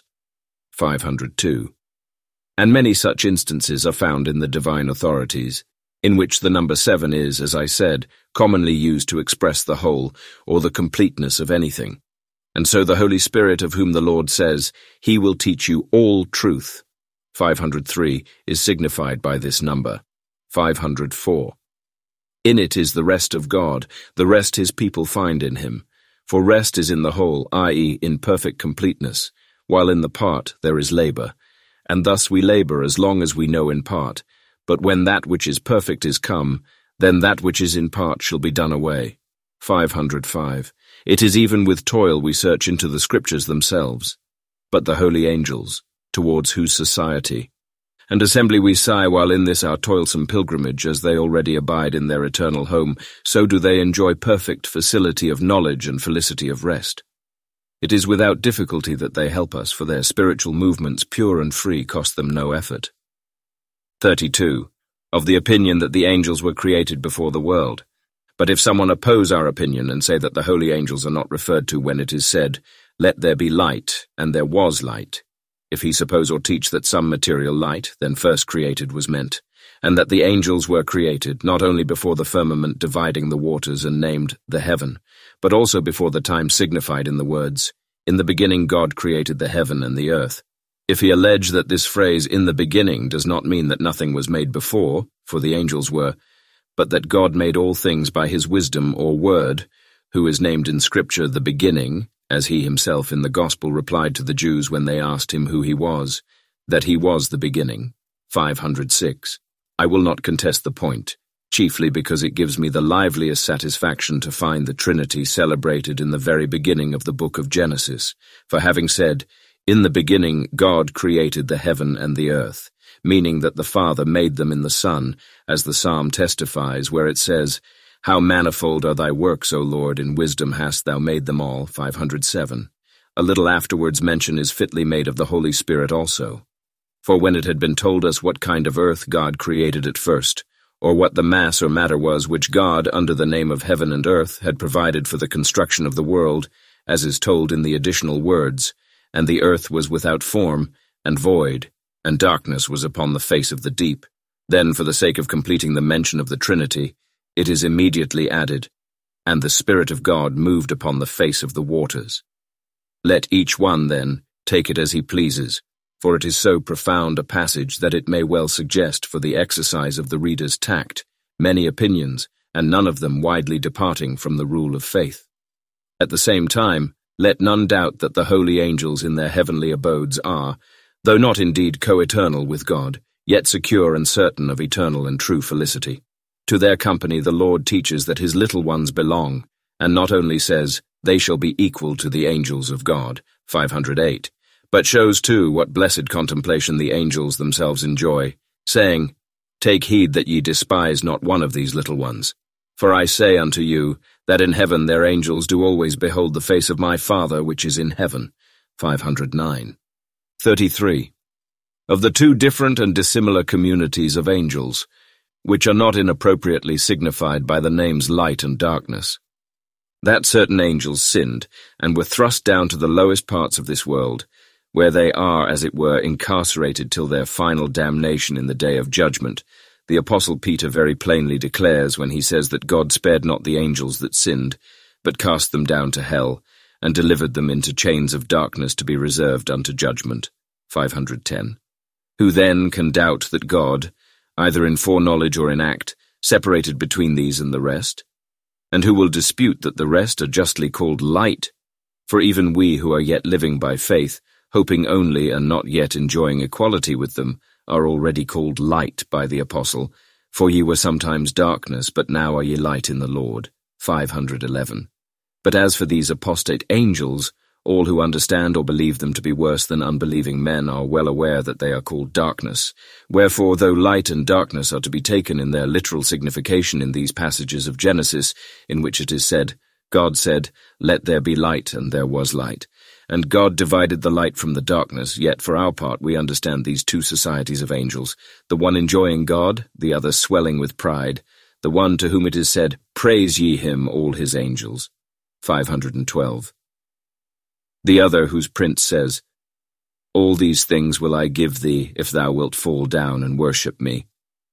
502. And many such instances are found in the divine authorities, in which the number 7 is, as I said, commonly used to express the whole or the completeness of anything. And so the Holy Spirit, of whom the Lord says, He will teach you all truth, 503, is signified by this number, 504. In it is the rest of God, the rest his people find in him. For rest is in the whole, i.e., in perfect completeness, while in the part there is labor. And thus we labor as long as we know in part. But when that which is perfect is come, then that which is in part shall be done away. 505. It is even with toil we search into the Scriptures themselves. But the holy angels, towards whose society and assembly we sigh while in this our toilsome pilgrimage, as they already abide in their eternal home, so do they enjoy perfect facility of knowledge and felicity of rest. It is without difficulty that they help us, for their spiritual movements, pure and free, cost them no effort. 32. Of the opinion that the angels were created before the world. But if someone oppose our opinion and say that the holy angels are not referred to when it is said, Let there be light, and there was light, if he suppose or teach that some material light, then first created was meant, and that the angels were created, not only before the firmament dividing the waters and named the heaven, but also before the time signified in the words, In the beginning God created the heaven and the earth. If he allege that this phrase, in the beginning, does not mean that nothing was made before, for the angels were, but that God made all things by his wisdom or word, who is named in Scripture the beginning, as he himself in the Gospel replied to the Jews when they asked him who he was, that he was the beginning, 506. I will not contest the point, chiefly because it gives me the liveliest satisfaction to find the Trinity celebrated in the very beginning of the book of Genesis, for having said, In the beginning God created the heaven and the earth, meaning that the Father made them in the Son, as the Psalm testifies, where it says, How manifold are thy works, O Lord, in wisdom hast thou made them all, 507. A little afterwards mention is fitly made of the Holy Spirit also. For when it had been told us what kind of earth God created at first, or what the mass or matter was which God, under the name of heaven and earth, had provided for the construction of the world, as is told in the additional words, And the earth was without form, and void, and darkness was upon the face of the deep, then for the sake of completing the mention of the Trinity, it is immediately added, And the Spirit of God moved upon the face of the waters. Let each one, then, take it as he pleases, for it is so profound a passage that it may well suggest for the exercise of the reader's tact many opinions, and none of them widely departing from the rule of faith. At the same time, Let none doubt that the holy angels in their heavenly abodes are, though not indeed co-eternal with God, yet secure and certain of eternal and true felicity. To their company the Lord teaches that his little ones belong, and not only says, they shall be equal to the angels of God, 508, but shows too what blessed contemplation the angels themselves enjoy, saying, Take heed that ye despise not one of these little ones. For I say unto you, that in heaven their angels do always behold the face of my Father which is in heaven, 509. 33. Of the two different and dissimilar communities of angels, which are not inappropriately signified by the names light and darkness, that certain angels sinned, and were thrust down to the lowest parts of this world, where they are, as it were, incarcerated till their final damnation in the day of judgment. The Apostle Peter very plainly declares when he says that God spared not the angels that sinned, but cast them down to hell, and delivered them into chains of darkness to be reserved unto judgment, 510. Who then can doubt that God, either in foreknowledge or in act, separated between these and the rest? And who will dispute that the rest are justly called light? For even we who are yet living by faith, hoping only and not yet enjoying equality with them, are already called light by the Apostle, for ye were sometimes darkness, but now are ye light in the Lord, 511. But as for these apostate angels, all who understand or believe them to be worse than unbelieving men are well aware that they are called darkness. Wherefore, though light and darkness are to be taken in their literal signification in these passages of Genesis, in which it is said, God said, Let there be light, and there was light. And God divided the light from the darkness, yet for our part we understand these two societies of angels, the one enjoying God, the other swelling with pride, the one to whom it is said, Praise ye him, all his angels, 512. The other whose prince says, All these things will I give thee, if thou wilt fall down and worship me,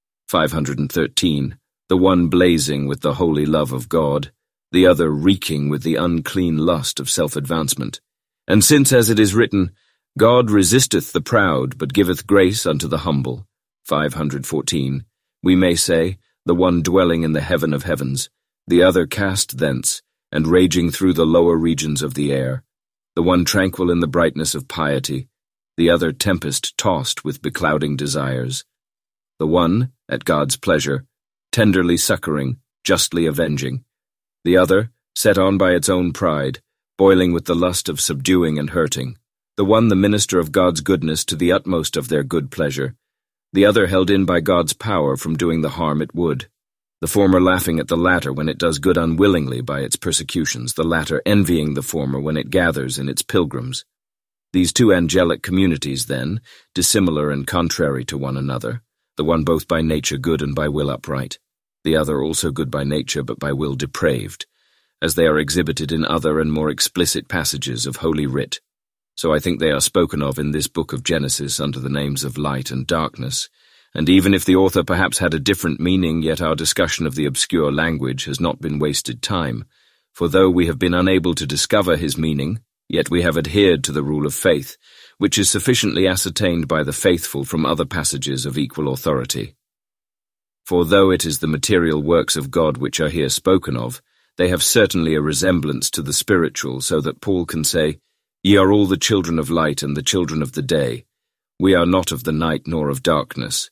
513. The one blazing with the holy love of God, the other reeking with the unclean lust of self-advancement. And since, as it is written, God resisteth the proud, but giveth grace unto the humble, 514, we may say, the one dwelling in the heaven of heavens, the other cast thence, and raging through the lower regions of the air, the one tranquil in the brightness of piety, the other tempest-tossed with beclouding desires, the one, at God's pleasure, tenderly succoring, justly avenging, the other, set on by its own pride, boiling with the lust of subduing and hurting, the one the minister of God's goodness to the utmost of their good pleasure, the other held in by God's power from doing the harm it would, the former laughing at the latter when it does good unwillingly by its persecutions, the latter envying the former when it gathers in its pilgrims. These two angelic communities, then, dissimilar and contrary to one another, the one both by nature good and by will upright, the other also good by nature but by will depraved, as they are exhibited in other and more explicit passages of Holy Writ. So I think they are spoken of in this book of Genesis under the names of light and darkness, and even if the author perhaps had a different meaning, yet our discussion of the obscure language has not been wasted time, for though we have been unable to discover his meaning, yet we have adhered to the rule of faith, which is sufficiently ascertained by the faithful from other passages of equal authority. For though it is the material works of God which are here spoken of, they have certainly a resemblance to the spiritual, so that Paul can say, Ye are all the children of light and the children of the day. We are not of the night nor of darkness.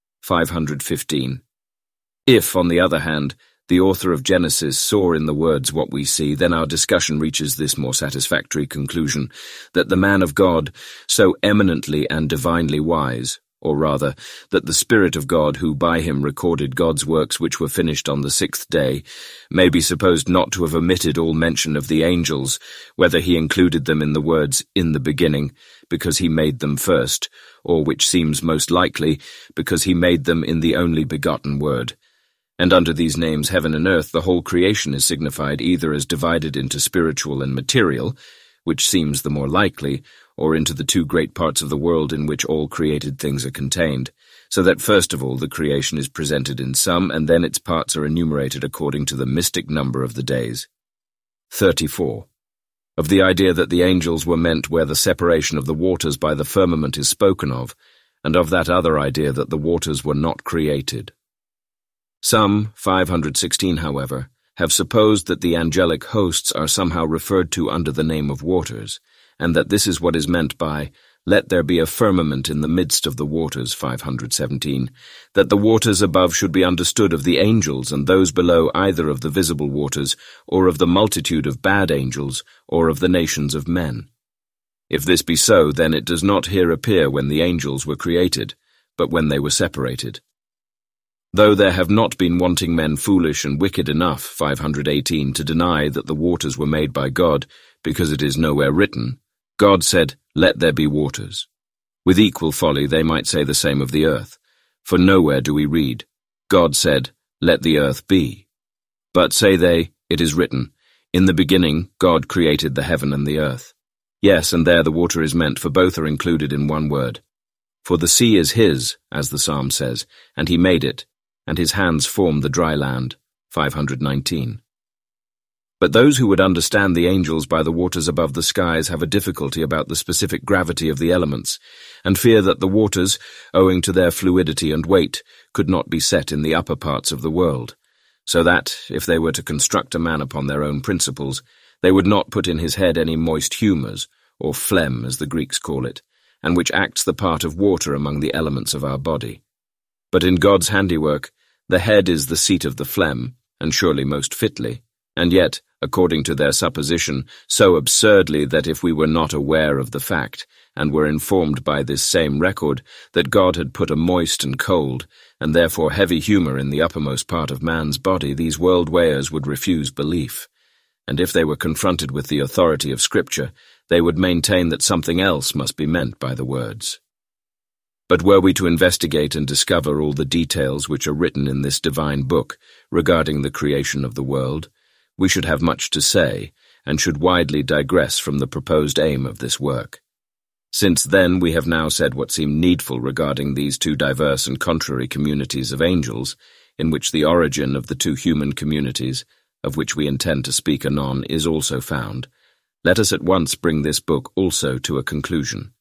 515. If, on the other hand, the author of Genesis saw in the words what we see, then our discussion reaches this more satisfactory conclusion, that the man of God, so eminently and divinely wise, or rather, that the Spirit of God who by him recorded God's works which were finished on the sixth day, may be supposed not to have omitted all mention of the angels, whether he included them in the words in the beginning, because he made them first, or which seems most likely, because he made them in the only begotten word. And under these names heaven and earth the whole creation is signified either as divided into spiritual and material, which seems the more likely, or into the two great parts of the world in which all created things are contained, so that first of all the creation is presented in sum, and then its parts are enumerated according to the mystic number of the days. 34. Of the idea that the angels were meant where the separation of the waters by the firmament is spoken of, and of that other idea that the waters were not created. Some, 516, however, have supposed that the angelic hosts are somehow referred to under the name of waters, and that this is what is meant by, "Let there be a firmament in the midst of the waters," 517, that the waters above should be understood of the angels and those below either of the visible waters, or of the multitude of bad angels, or of the nations of men. If this be so, then it does not here appear when the angels were created, but when they were separated. Though there have not been wanting men foolish and wicked enough, 518, to deny that the waters were made by God, because it is nowhere written, God said, "Let there be waters." With equal folly they might say the same of the earth, for nowhere do we read, God said, "Let the earth be." But say they, it is written, "In the beginning God created the heaven and the earth." Yes, and there the water is meant, for both are included in one word. For the sea is his, as the psalm says, and he made it, and his hands formed the dry land, 519. But those who would understand the angels by the waters above the skies have a difficulty about the specific gravity of the elements, and fear that the waters, owing to their fluidity and weight, could not be set in the upper parts of the world, so that, if they were to construct a man upon their own principles, they would not put in his head any moist humours, or phlegm as the Greeks call it, and which acts the part of water among the elements of our body. But in God's handiwork, the head is the seat of the phlegm, and surely most fitly, and yet, according to their supposition, so absurdly that if we were not aware of the fact, and were informed by this same record, that God had put a moist and cold, and therefore heavy humour in the uppermost part of man's body, these world-weighers would refuse belief. And if they were confronted with the authority of Scripture, they would maintain that something else must be meant by the words. But were we to investigate and discover all the details which are written in this divine book regarding the creation of the world, we should have much to say, and should widely digress from the proposed aim of this work. Since then we have now said what seemed needful regarding these two diverse and contrary communities of angels, in which the origin of the two human communities, of which we intend to speak anon, is also found, let us at once bring this book also to a conclusion.